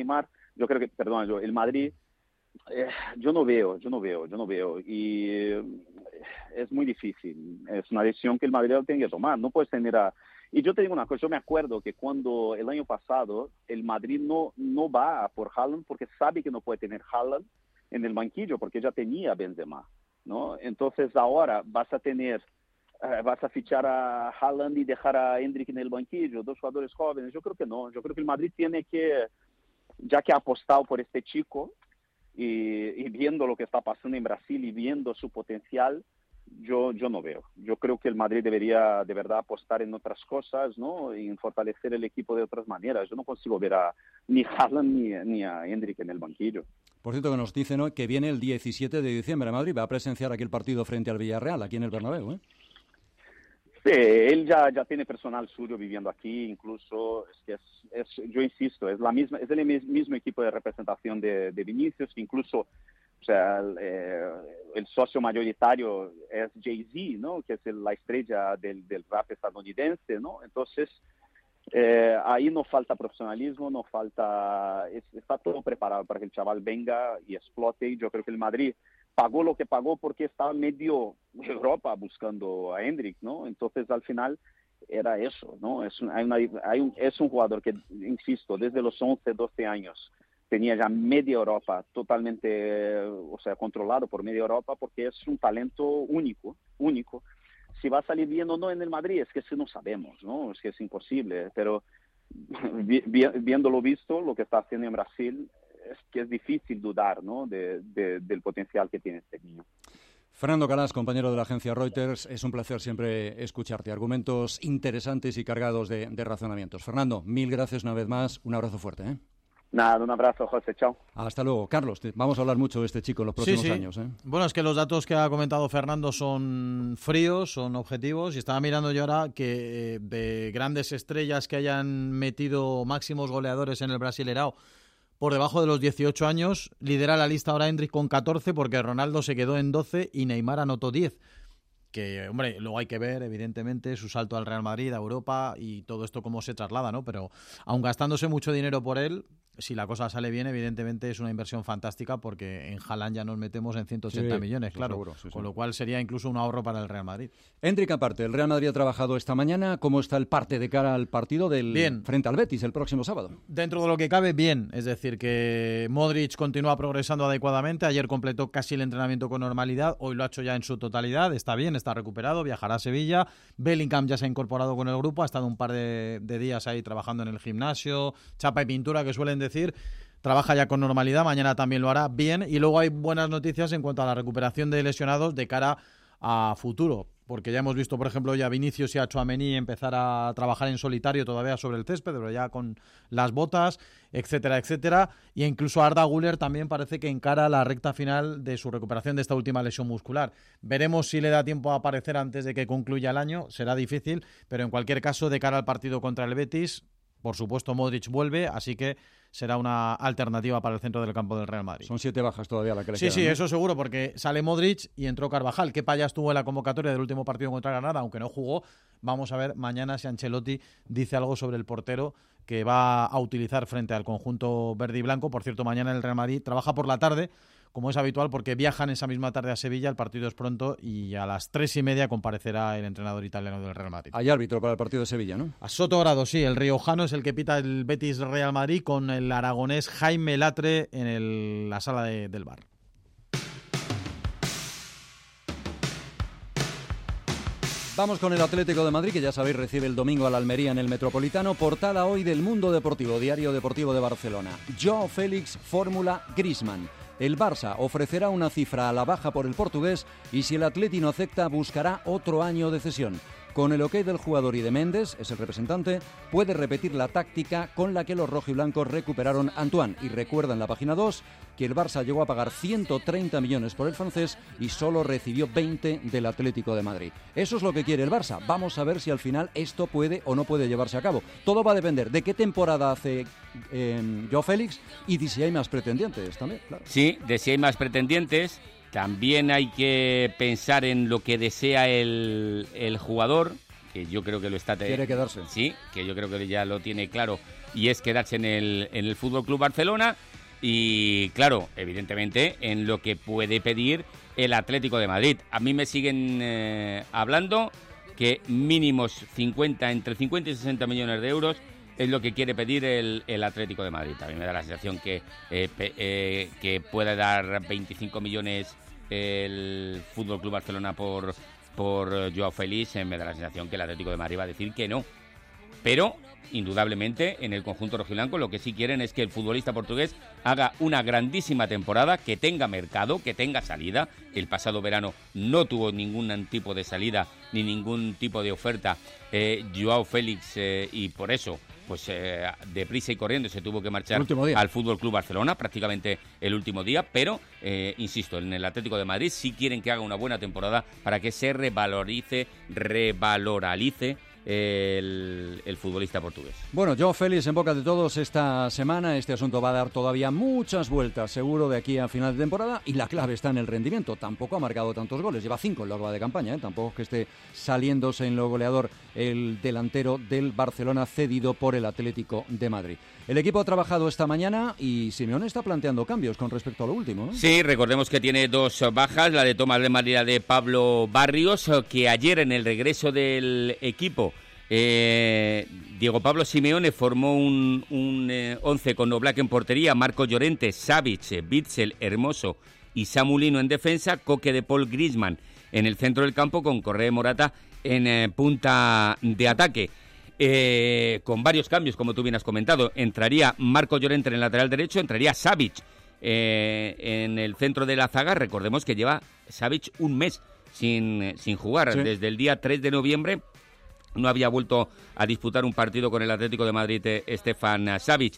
el Madrid, yo no veo. Y es muy difícil. Es una decisión que el Madrid tiene que tomar. No puedes tener Y yo te digo una cosa, yo me acuerdo que cuando el año pasado el Madrid no va por Haaland porque sabe que no puede tener Haaland en el banquillo porque ya tenía Benzema, ¿no? Entonces ahora vas a fichar a Haaland y dejar a Endrick en el banquillo, dos jugadores jóvenes. Yo creo que no, yo creo que el Madrid tiene que, ya que ha apostado por este chico y viendo lo que está pasando en Brasil y viendo su potencial, yo no veo. Yo creo que el Madrid debería de verdad apostar en otras cosas, ¿no? Y en fortalecer el equipo de otras maneras. Yo no consigo ver ni Haaland ni a Endrick en el banquillo. Por cierto, que nos dicen, ¿no?, que viene el 17 de diciembre a Madrid. Va a presenciar aquí el partido frente al Villarreal, aquí en el Bernabéu, ¿eh? Sí, él ya tiene personal suyo viviendo aquí, incluso, yo insisto, es el mismo equipo de representación de Vinicius, incluso, o sea, el socio mayoritario es Jay-Z, ¿no?, que es la estrella del rap estadounidense, ¿no? Entonces, ahí no falta profesionalismo, está todo preparado para que el chaval venga y explote. Y yo creo que el Madrid pagó lo que pagó porque estaba medio Europa buscando a Endrick, ¿no? Entonces, al final, era eso, ¿no? Es un jugador que, insisto, desde los 11, 12 años tenía ya media Europa totalmente, controlado por media Europa, porque es un talento único. Si va a salir bien o no en el Madrid, es que no sabemos, ¿no? Es que es imposible, pero viéndolo visto, lo que está haciendo en Brasil, es que es difícil dudar, ¿no?, del potencial que tiene este niño. Fernando Calas, compañero de la agencia Reuters, es un placer siempre escucharte. Argumentos interesantes y cargados de razonamientos. Fernando, mil gracias una vez más. Un abrazo fuerte, ¿eh? Nada, un abrazo, José, chao. Hasta luego. Carlos, vamos a hablar mucho de este chico en los próximos años. Bueno, es que los datos que ha comentado Fernando son fríos, son objetivos, y estaba mirando yo ahora que de grandes estrellas que hayan metido máximos goleadores en el Brasileirao por debajo de los 18 años, lidera la lista ahora Endrick con 14, porque Ronaldo se quedó en 12 y Neymar anotó 10. Que, hombre, luego hay que ver, evidentemente, su salto al Real Madrid, a Europa y todo esto cómo se traslada, ¿no? Pero aun gastándose mucho dinero por él, si la cosa sale bien, evidentemente es una inversión fantástica, porque en Haaland ya nos metemos en 180 millones, claro. Seguro, con lo cual sería incluso un ahorro para el Real Madrid. Endrick, aparte, el Real Madrid ha trabajado esta mañana. ¿Cómo está el parte de cara al partido frente al Betis el próximo sábado? Dentro de lo que cabe, bien. Es decir, que Modric continúa progresando adecuadamente. Ayer completó casi el entrenamiento con normalidad. Hoy lo ha hecho ya en su totalidad. Está bien, está recuperado. Viajará a Sevilla. Bellingham ya se ha incorporado con el grupo. Ha estado un par de días ahí trabajando en el gimnasio. Chapa y pintura, que suelen decir. Trabaja ya con normalidad. Mañana también lo hará bien. Y luego hay buenas noticias en cuanto a la recuperación de lesionados de cara a futuro, porque ya hemos visto, por ejemplo, ya Vinicius y a Tchouaméni empezar a trabajar en solitario todavía sobre el césped, pero ya con las botas, etcétera, etcétera, y incluso Arda Güler también parece que encara la recta final de su recuperación de esta última lesión muscular. Veremos si le da tiempo a aparecer antes de que concluya el año, será difícil, pero en cualquier caso, de cara al partido contra el Betis, por supuesto Modric vuelve, así que será una alternativa para el centro del campo del Real Madrid. Son 7 bajas todavía la que le quedan, Sí, ¿no? eso seguro, porque sale Modric y entró Carvajal. Kepa ya estuvo en la convocatoria del último partido contra Granada, aunque no jugó. Vamos a ver mañana si Ancelotti dice algo sobre el portero que va a utilizar frente al conjunto verde y blanco. Por cierto, mañana el Real Madrid trabaja por la tarde, como es habitual, porque viajan esa misma tarde a Sevilla, el partido es pronto, y a las 3:30 comparecerá el entrenador italiano del Real Madrid. Hay árbitro para el partido de Sevilla, ¿no? A Soto Grado, sí, el riojano es el que pita el Betis Real Madrid, con el aragonés Jaime Latre en la sala del VAR. Vamos con el Atlético de Madrid, que ya sabéis recibe el domingo al Almería en el Metropolitano. Portada hoy del Mundo Deportivo, Diario Deportivo de Barcelona. Joao Félix, fórmula Griezmann. El Barça ofrecerá una cifra a la baja por el portugués y si el Atleti no acepta, buscará otro año de cesión. Con el ok del jugador y de Méndez, es el representante, puede repetir la táctica con la que los rojiblancos recuperaron a Antoine. Y recuerda en la página 2 que el Barça llegó a pagar 130 millones por el francés y solo recibió 20 del Atlético de Madrid. Eso es lo que quiere el Barça. Vamos a ver si al final esto puede o no puede llevarse a cabo. Todo va a depender de qué temporada hace Joao Félix y de si hay más pretendientes también, claro. Sí, de si hay más pretendientes. También hay que pensar en lo que desea el jugador, que yo creo que lo está... Quiere quedarse. Sí, que yo creo que ya lo tiene claro, y es quedarse en el Fútbol Club Barcelona. Y claro, evidentemente, en lo que puede pedir el Atlético de Madrid. A mí me siguen hablando que mínimos entre 50 y 60 millones de euros es lo que quiere pedir el Atlético de Madrid. También me da la sensación que puede dar 25 millones el Fútbol Club Barcelona por Joao Félix. Me da la sensación que el Atlético de Madrid va a decir que no. Pero, indudablemente, en el conjunto rojiblanco lo que sí quieren es que el futbolista portugués haga una grandísima temporada, que tenga mercado, que tenga salida. El pasado verano no tuvo ningún tipo de salida ni ningún tipo de oferta Joao Félix, y por eso pues deprisa y corriendo se tuvo que marchar al Fútbol Club Barcelona, prácticamente el último día, pero insisto, en el Atlético de Madrid sí quieren que haga una buena temporada para que se revalorice el futbolista portugués. Bueno, Joao Félix en boca de todos esta semana. Este asunto va a dar todavía muchas vueltas, seguro, de aquí a final de temporada, y la clave está en el rendimiento. Tampoco ha marcado tantos goles, lleva 5 en lo que va de campaña, tampoco que esté saliéndose en lo goleador el delantero del Barcelona cedido por el Atlético de Madrid. El equipo ha trabajado esta mañana y Simeone está planteando cambios con respecto a lo último, ¿no? Sí, recordemos que tiene 2 bajas, la de Tomás de María, de Pablo Barrios, que ayer en el regreso del equipo Diego Pablo Simeone formó un 11 con Oblak en portería, Marco Llorente, Savic, Witsel, Hermoso y Samu Lino en defensa, Coque de Paul, Griezmann en el centro del campo, con Correa y Morata en punta de ataque. Con varios cambios, como tú bien has comentado. Entraría Marco Llorente en el lateral derecho, entraría Savic en el centro de la zaga. Recordemos que lleva Savic un mes sin jugar, sí. Desde el día 3 de noviembre no había vuelto a disputar un partido con el Atlético de Madrid, Stefan Savic.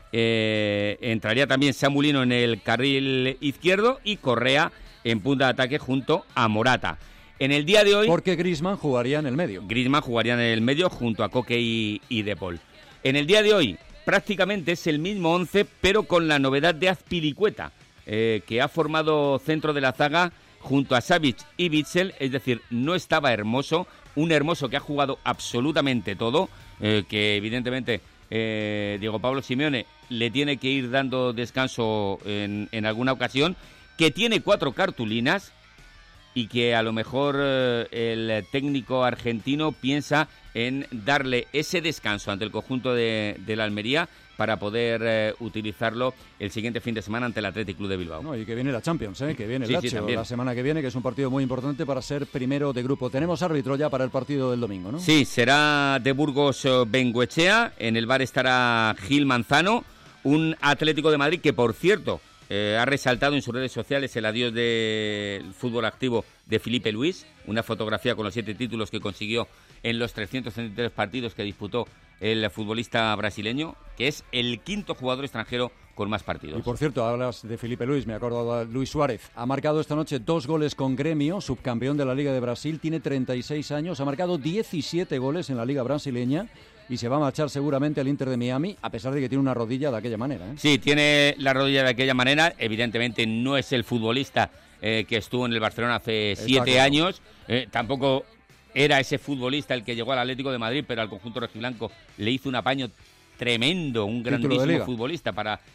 entraría también Samulino en el carril izquierdo y Correa en punta de ataque junto a Morata. En el día de hoy... Porque Griezmann jugaría en el medio. Griezmann jugaría en el medio junto a Koke y De Paul. En el día de hoy prácticamente es el mismo 11, pero con la novedad de Azpilicueta, que ha formado centro de la zaga junto a Savic y Witsel, es decir, no estaba Hermoso, un Hermoso que ha jugado absolutamente todo, que evidentemente Diego Pablo Simeone le tiene que ir dando descanso en alguna ocasión, que tiene 4 cartulinas y que a lo mejor el técnico argentino piensa en darle ese descanso ante el conjunto de la Almería para poder utilizarlo el siguiente fin de semana ante el Athletic Club de Bilbao. No, y que viene la Champions, que viene el Sí, Lazio la semana que viene, que es un partido muy importante para ser primero de grupo. Tenemos árbitro ya para el partido del domingo, ¿no? Sí, será de Burgos Bengoechea, en el bar estará Gil Manzano, un Atlético de Madrid que, por cierto, ha resaltado en sus redes sociales el adiós del fútbol activo de Filipe Luís, una fotografía con los 7 títulos que consiguió en los 333 partidos que disputó el futbolista brasileño, que es el 5º jugador extranjero con más partidos. Y por cierto, hablas de Filipe Luís, me he acordado de Luis Suárez. Ha marcado esta noche 2 goles con Gremio, subcampeón de la Liga de Brasil, tiene 36 años, ha marcado 17 goles en la Liga brasileña y se va a marchar seguramente al Inter de Miami, a pesar de que tiene una rodilla de aquella manera. Sí, tiene la rodilla de aquella manera, evidentemente no es el futbolista que estuvo en el Barcelona hace 7 años, tampoco era ese futbolista el que llegó al Atlético de Madrid, pero al conjunto rojiblanco le hizo un apaño tremendo, un grandísimo futbolista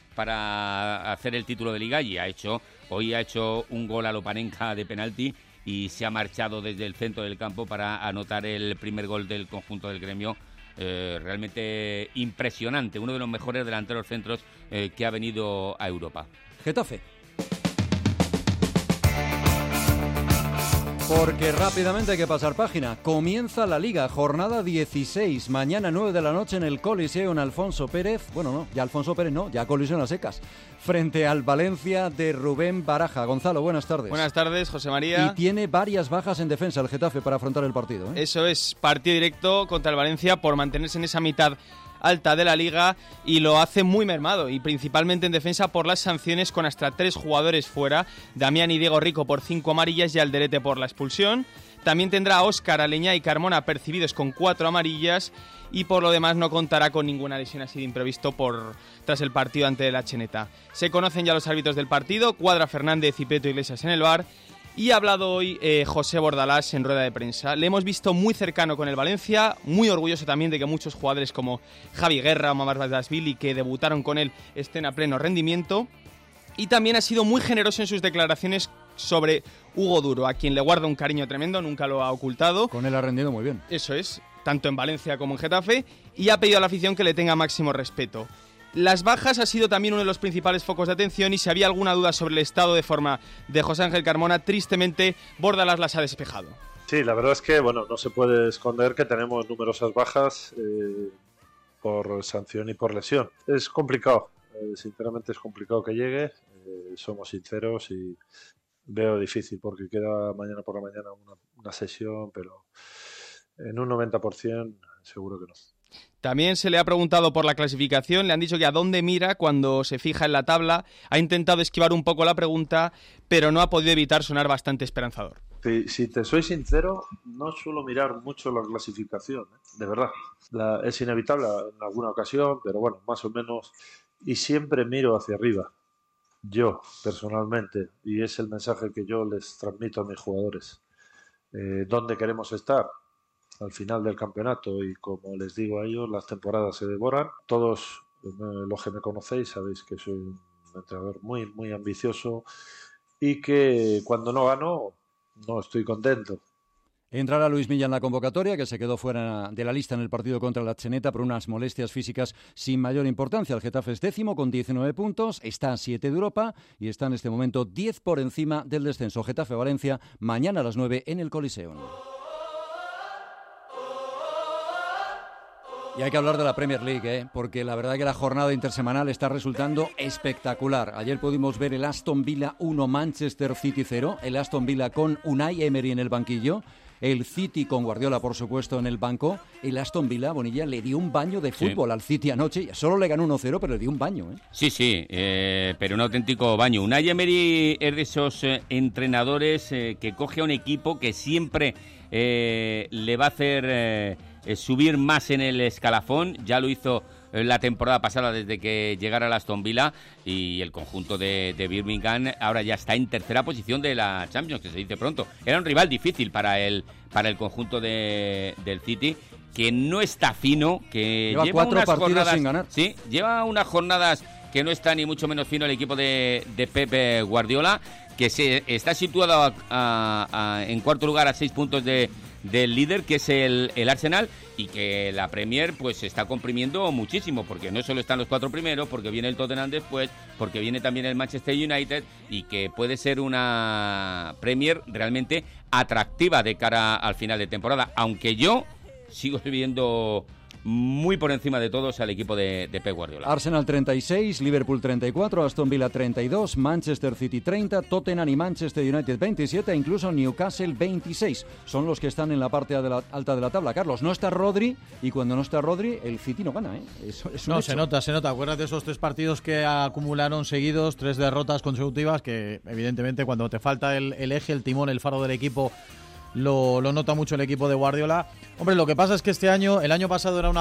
para hacer el título de Liga, y hoy ha hecho un gol a Lopanenka de penalti y se ha marchado desde el centro del campo para anotar el primer gol del conjunto del Gremio. Realmente impresionante, uno de los mejores delanteros centros que ha venido a Europa. Getafe. Porque rápidamente hay que pasar página. Comienza la Liga, jornada 16, mañana 9 de la noche en el Coliseo en Alfonso Pérez. Bueno, no, ya Alfonso Pérez no, ya Coliseo en las secas. Frente al Valencia de Rubén Baraja. Gonzalo, buenas tardes. Buenas tardes, José María. Y tiene varias bajas en defensa el Getafe para afrontar el partido, ¿eh? Eso es, partido directo contra el Valencia por mantenerse en esa mitad alta de la Liga, y lo hace muy mermado, y principalmente en defensa por las sanciones, con hasta 3 jugadores fuera, Damián y Diego Rico por 5 amarillas y Alderete por la expulsión. También tendrá a Óscar, Aleñá y Carmona percibidos con 4 amarillas, y por lo demás no contará con ninguna lesión así de imprevisto tras el partido ante la Cheneta. Se conocen ya los árbitros del partido, Cuadra, Fernández y Prieto Iglesias en el VAR. Y ha hablado hoy José Bordalás en rueda de prensa. Le hemos visto muy cercano con el Valencia, muy orgulloso también de que muchos jugadores como Javi Guerra o Mamar Batasvili, que debutaron con él, estén a pleno rendimiento. Y también ha sido muy generoso en sus declaraciones sobre Hugo Duro, a quien le guarda un cariño tremendo, nunca lo ha ocultado. Con él ha rendido muy bien. Eso es, tanto en Valencia como en Getafe, y ha pedido a la afición que le tenga máximo respeto. Las bajas ha sido también uno de los principales focos de atención, y si había alguna duda sobre el estado de forma de José Ángel Carmona, tristemente Bordalás las ha despejado. Sí, la verdad es que no se puede esconder que tenemos numerosas bajas por sanción y por lesión. Es complicado, sinceramente es complicado que llegue, somos sinceros, y veo difícil porque queda mañana por la mañana una sesión, pero en un 90% seguro que no. También se le ha preguntado por la clasificación, le han dicho que a dónde mira cuando se fija en la tabla. Ha intentado esquivar un poco la pregunta, pero no ha podido evitar sonar bastante esperanzador. Si te soy sincero, no suelo mirar mucho la clasificación, de verdad. Es inevitable en alguna ocasión, pero bueno, más o menos, y siempre miro hacia arriba, yo personalmente, y es el mensaje que yo les transmito a mis jugadores. ¿Dónde queremos estar al final del campeonato? Y como les digo a ellos, las temporadas se devoran. Todos los que me conocéis sabéis que soy un entrenador muy, muy ambicioso, y que cuando no gano no estoy contento. Entrará Luis Milla en la convocatoria, que se quedó fuera de la lista en el partido contra la Cheneta por unas molestias físicas sin mayor importancia. El Getafe es 10º con 19 puntos, está a 7 de Europa y está en este momento 10 por encima del descenso. Getafe-Valencia, mañana a las 9 en el Coliseum. Y hay que hablar de la Premier League, porque la verdad que la jornada intersemanal está resultando espectacular. Ayer pudimos ver el Aston Villa 1, Manchester City 0, el Aston Villa con Unai Emery en el banquillo. el City con Guardiola, por supuesto, en el banco. El Aston Villa, Bonilla, le dio un baño de fútbol al City anoche. Solo le ganó 1-0, pero le dio un baño. Sí, pero un auténtico baño. Unai Emery es de esos entrenadores que coge a un equipo que siempre le va a hacer subir más en el escalafón. Ya lo hizo la temporada pasada desde que llegara al Aston Villa, y el conjunto de Birmingham ahora ya está en tercera posición de la Champions, que se dice pronto. Era un rival difícil para el conjunto del City, que no está fino, que lleva 4 partidos sin ganar. Sí, lleva unas jornadas que no está ni mucho menos fino el equipo de Pep Guardiola, que se está situado en cuarto lugar a 6 puntos del líder, que es el Arsenal, y que la Premier pues se está comprimiendo muchísimo, porque no solo están los 4 primeros, porque viene el Tottenham después, porque viene también el Manchester United, y que puede ser una Premier realmente atractiva de cara al final de temporada, aunque yo sigo viendo muy por encima de todos al equipo de Pep Guardiola. Arsenal 36, Liverpool 34, Aston Villa 32, Manchester City 30, Tottenham y Manchester United 27, e incluso Newcastle 26. Son los que están en la parte alta de la tabla. Carlos, no está Rodri, y cuando no está Rodri, el City no gana, ¿eh? Eso es un hecho. Se nota. Acuérdate de esos 3 partidos que acumularon seguidos, 3 derrotas consecutivas, que evidentemente cuando te falta el eje, el timón, el faro del equipo, lo nota mucho el equipo de Guardiola. Hombre, lo que pasa es que el año pasado era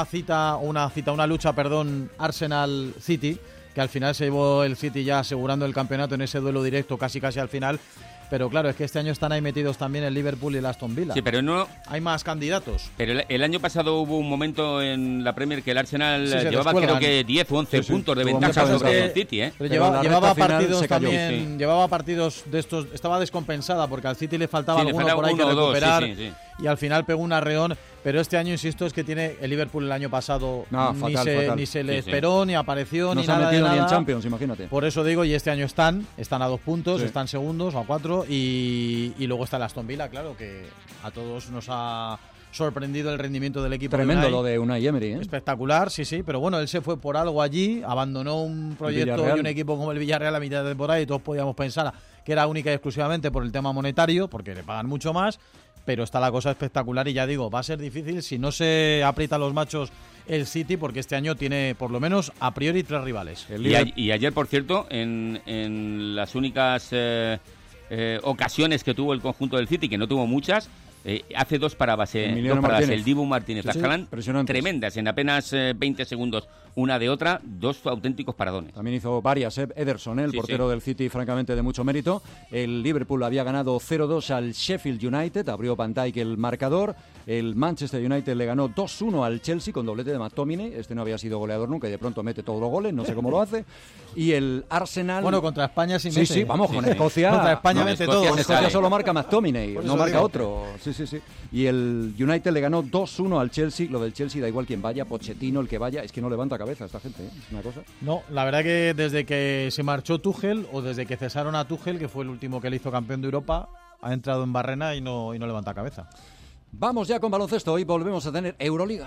una lucha, Arsenal-City, que al final se llevó el City ya asegurando el campeonato en ese duelo directo casi al final. Pero claro, es que este año están ahí metidos también el Liverpool y el Aston Villa. Sí, pero no hay más candidatos. Pero el año pasado hubo un momento en la Premier que el Arsenal llevaba creo que 10 o 11 puntos de ventaja sobre el City, ¿eh? Pero llevaba partidos también, llevaba partidos de estos, estaba descompensada porque al City le faltaba alguno por ahí que recuperar, y al final pegó un arreón. Pero este año, insisto, es que tiene el Liverpool el año pasado fatal. Ni se le esperó, ni apareció, ni nada de nada. Ni en Champions, imagínate. Por eso digo, y este año están a 2 puntos, están segundos a 4, y luego está el Aston Villa, claro, que a todos nos ha sorprendido el rendimiento del equipo. Tremendo lo de Unai Emery, ¿eh? Espectacular, sí, pero bueno, él se fue por algo allí, abandonó un proyecto y un equipo como el Villarreal a mitad de temporada, y todos podíamos pensar que era única y exclusivamente por el tema monetario, porque le pagan mucho más. Pero está la cosa espectacular, y ya digo, va a ser difícil si no se aprieta los machos el City, porque este año tiene por lo menos a priori 3 rivales. Y ayer, por cierto, en las únicas ocasiones que tuvo el conjunto del City, que no tuvo muchas, hace 2 paradas el Dibu Martínez, tremendas, en apenas 20 segundos una de otra, 2 auténticos paradones. También hizo varias, Ederson, el portero del City, francamente de mucho mérito. El Liverpool había ganado 0-2 al Sheffield United, abrió Van Dijk el marcador. El Manchester United le ganó 2-1 al Chelsea con doblete de McTominay. Este no había sido goleador nunca y de pronto mete todos los goles, no sé cómo lo hace. Y el Arsenal... Bueno, contra España sí mete. Sí, vamos, con Escocia... Contra España mete todo. Con Escocia solo marca McTominay, no marca otro. Sí. Y el United le ganó 2-1 al Chelsea. Lo del Chelsea da igual quien vaya, Pochettino, el que vaya, es que no levanta cabeza esta gente, ¿eh? Es una cosa. No, la verdad que desde que se marchó Tuchel, o desde que cesaron a Tuchel, que fue el último que le hizo campeón de Europa, ha entrado en barrena y no levanta cabeza. Vamos ya con baloncesto. Hoy volvemos a tener Euroliga.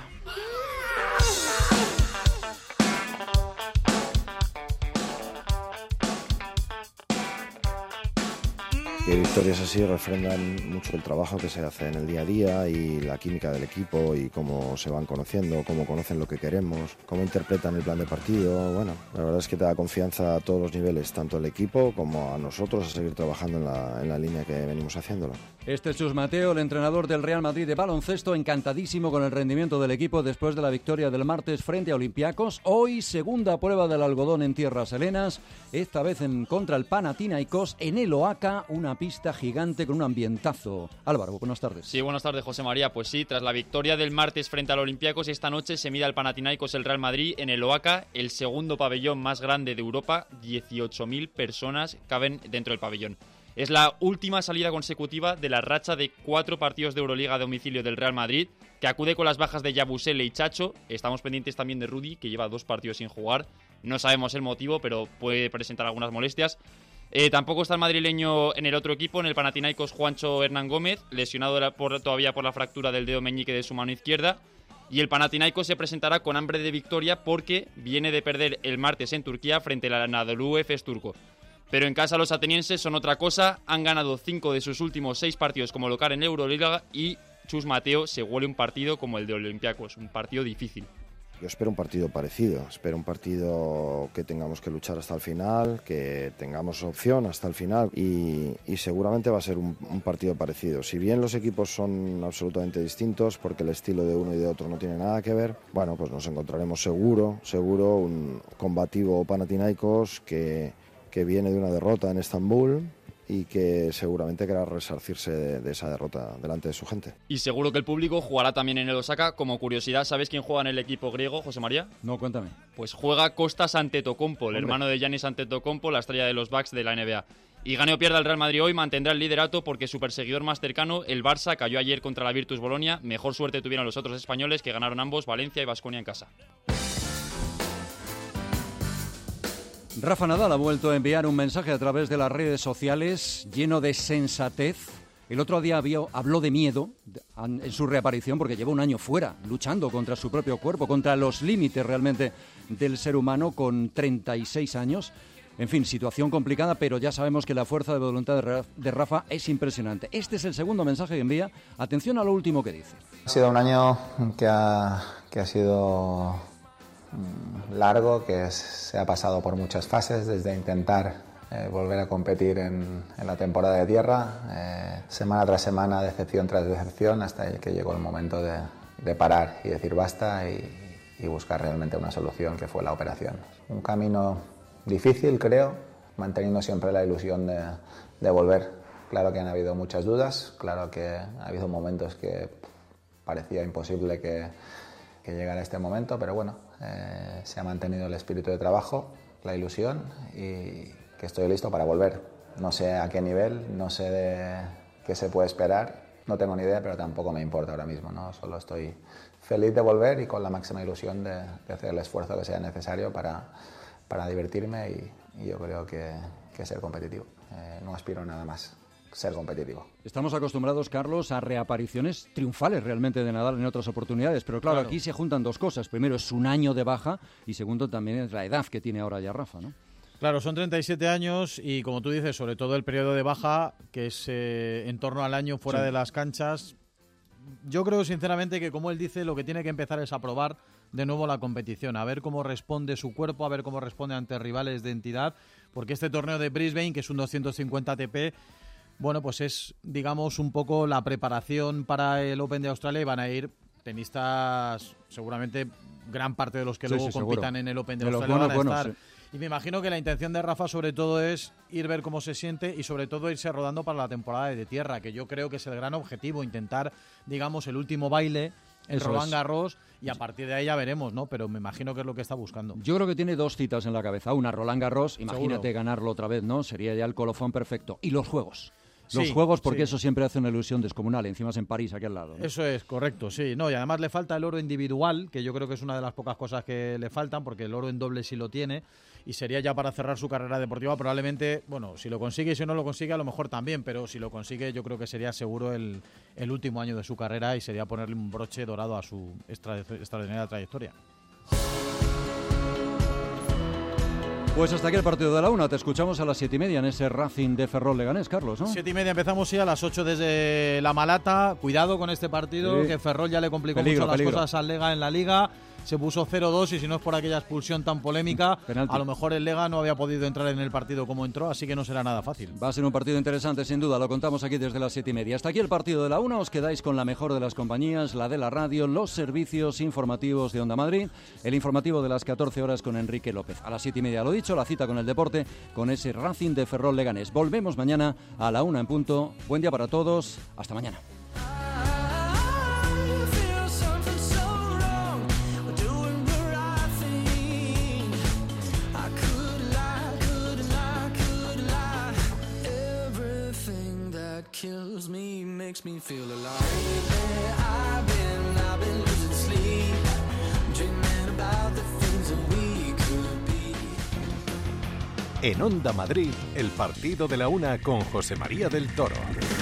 Que victorias así refrendan mucho el trabajo que se hace en el día a día y la química del equipo y cómo se van conociendo, cómo conocen lo que queremos, cómo interpretan el plan de partido. Bueno, la verdad es que te da confianza a todos los niveles, tanto al equipo como a nosotros, a seguir trabajando en la línea que venimos haciéndolo. Este es Chus Mateo, el entrenador del Real Madrid de baloncesto, encantadísimo con el rendimiento del equipo después de la victoria del martes frente a Olympiacos. Hoy, segunda prueba del algodón en tierras helenas, esta vez contra el Panathinaikos en el Oaca, una pista gigante con un ambientazo. Álvaro, buenas tardes. Sí, buenas tardes, José María. Pues sí, tras la victoria del martes frente al Olympiacos, esta noche se mide al Panathinaikos el Real Madrid en el Oaca, el segundo pabellón más grande de Europa. 18.000 personas caben dentro del pabellón. Es la última salida consecutiva de la racha de 4 partidos de Euroliga a domicilio del Real Madrid, que acude con las bajas de Yabusele y Chacho. Estamos pendientes también de Rudy, que lleva 2 partidos sin jugar. No sabemos el motivo, pero puede presentar algunas molestias. Tampoco está el madrileño en el otro equipo, en el Panathinaikos, Juancho Hernán Gómez, lesionado todavía por la fractura del dedo meñique de su mano izquierda. Y el Panathinaikos se presentará con hambre de victoria porque viene de perder el martes en Turquía frente al Anadolu Efes turco. Pero en casa los atenienses son otra cosa, han ganado 5 de sus últimos 6 partidos como local en Euroliga y Chus Mateo se huele un partido como el de Olympiacos, un partido difícil. Yo espero un partido parecido, espero un partido que tengamos que luchar hasta el final, que tengamos opción hasta el final y seguramente va a ser un partido parecido. Si bien los equipos son absolutamente distintos porque el estilo de uno y de otro no tiene nada que ver, bueno, pues nos encontraremos seguro un combativo Panathinaikos que viene de una derrota en Estambul y que seguramente querrá resarcirse de esa derrota delante de su gente. Y seguro que el público jugará también en el Osaka. Como curiosidad, ¿sabes quién juega en el equipo griego, José María? No, cuéntame. Pues juega Kostas Antetokounmpo, el hermano de Giannis Antetokounmpo, la estrella de los Bucks de la NBA. Y gane o pierda el Real Madrid hoy, mantendrá el liderato porque su perseguidor más cercano, el Barça, cayó ayer contra la Virtus Bolonia. Mejor suerte tuvieron los otros españoles, que ganaron ambos, Valencia y Baskonia en casa. Rafa Nadal ha vuelto a enviar un mensaje a través de las redes sociales lleno de sensatez. El otro día habló de miedo en su reaparición porque lleva un año fuera, luchando contra su propio cuerpo, contra los límites realmente del ser humano con 36 años. En fin, situación complicada, pero ya sabemos que la fuerza de voluntad de Rafa es impresionante. Este es el segundo mensaje que envía. Atención a lo último que dice. Ha sido un año que ha sido largo, que se ha pasado por muchas fases, desde intentar volver a competir en la temporada de tierra, semana tras semana, decepción tras decepción, hasta que llegó el momento de parar y decir basta y buscar realmente una solución, que fue la operación. Un camino difícil, creo, manteniendo siempre la ilusión de volver. Claro que han habido muchas dudas, claro que ha habido momentos que parecía imposible que llegara este momento, pero bueno, se ha mantenido el espíritu de trabajo, la ilusión y que estoy listo para volver. No sé a qué nivel, no sé de qué se puede esperar, no tengo ni idea, pero tampoco me importa ahora mismo, ¿no? Solo estoy feliz de volver y con la máxima ilusión de hacer el esfuerzo que sea necesario para divertirme y yo creo que ser competitivo. No aspiro a nada más. Ser competitivo. Estamos acostumbrados, Carlos, a reapariciones triunfales realmente de Nadal en otras oportunidades, pero claro, aquí se juntan dos cosas. Primero es un año de baja y segundo también es la edad que tiene ahora ya Rafa, ¿no? Claro, son 37 años y como tú dices, sobre todo el periodo de baja, que es en torno al año fuera de las canchas. Yo creo sinceramente que, como él dice, lo que tiene que empezar es a probar de nuevo la competición, a ver cómo responde su cuerpo, a ver cómo responde ante rivales de entidad, porque este torneo de Brisbane, que es un 250 ATP, bueno, pues es, digamos, un poco la preparación para el Open de Australia y van a ir tenistas, seguramente gran parte de los que luego compitan en el Open de Australia van a estar. Y me imagino que la intención de Rafa sobre todo es ir ver cómo se siente y sobre todo irse rodando para la temporada de tierra, que yo creo que es el gran objetivo, intentar, digamos, el último baile en Roland Garros y a partir de ahí ya veremos, ¿no? Pero me imagino que es lo que está buscando. Yo creo que tiene dos citas en la cabeza. Una, Roland Garros, imagínate ganarlo otra vez, ¿no? Sería ya el colofón perfecto. Y los Juegos. Los Juegos, porque eso siempre hace una ilusión descomunal. Encima es en París, aquí al lado, ¿no? Eso es, correcto, sí. No, y además le falta el oro individual, que yo creo que es una de las pocas cosas que le faltan, porque el oro en doble sí lo tiene, y sería ya para cerrar su carrera deportiva. Probablemente, bueno, si lo consigue y si no lo consigue, a lo mejor también, pero si lo consigue, yo creo que sería seguro el último año de su carrera y sería ponerle un broche dorado a su extraordinaria trayectoria. Pues hasta aquí el partido de la 1. Te escuchamos a las 7:30 en ese Racing de Ferrol-Leganés, Carlos, ¿no? 7:30 empezamos a las 8 desde La Malata. Cuidado con este partido, que Ferrol ya le complicó mucho las cosas al Lega en la Liga. Se puso 0-2 y si no es por aquella expulsión tan polémica, a lo mejor el Lega no había podido entrar en el partido como entró, así que no será nada fácil. Va a ser un partido interesante, sin duda, lo contamos aquí desde las 7:30. Hasta aquí el partido de la 1, os quedáis con la mejor de las compañías, la de la radio, los servicios informativos de Onda Madrid, el informativo de las 14 horas con Enrique López. A las 7:30, lo dicho, la cita con el deporte, con ese Racing de Ferrol-Leganés. Volvemos mañana a la 1 en punto. Buen día para todos, hasta mañana. Kills me, makes me feel alive. I've been losing sleep, dreaming about the things that we could be. En Onda Madrid, el partido de la 1 con José María del Toro.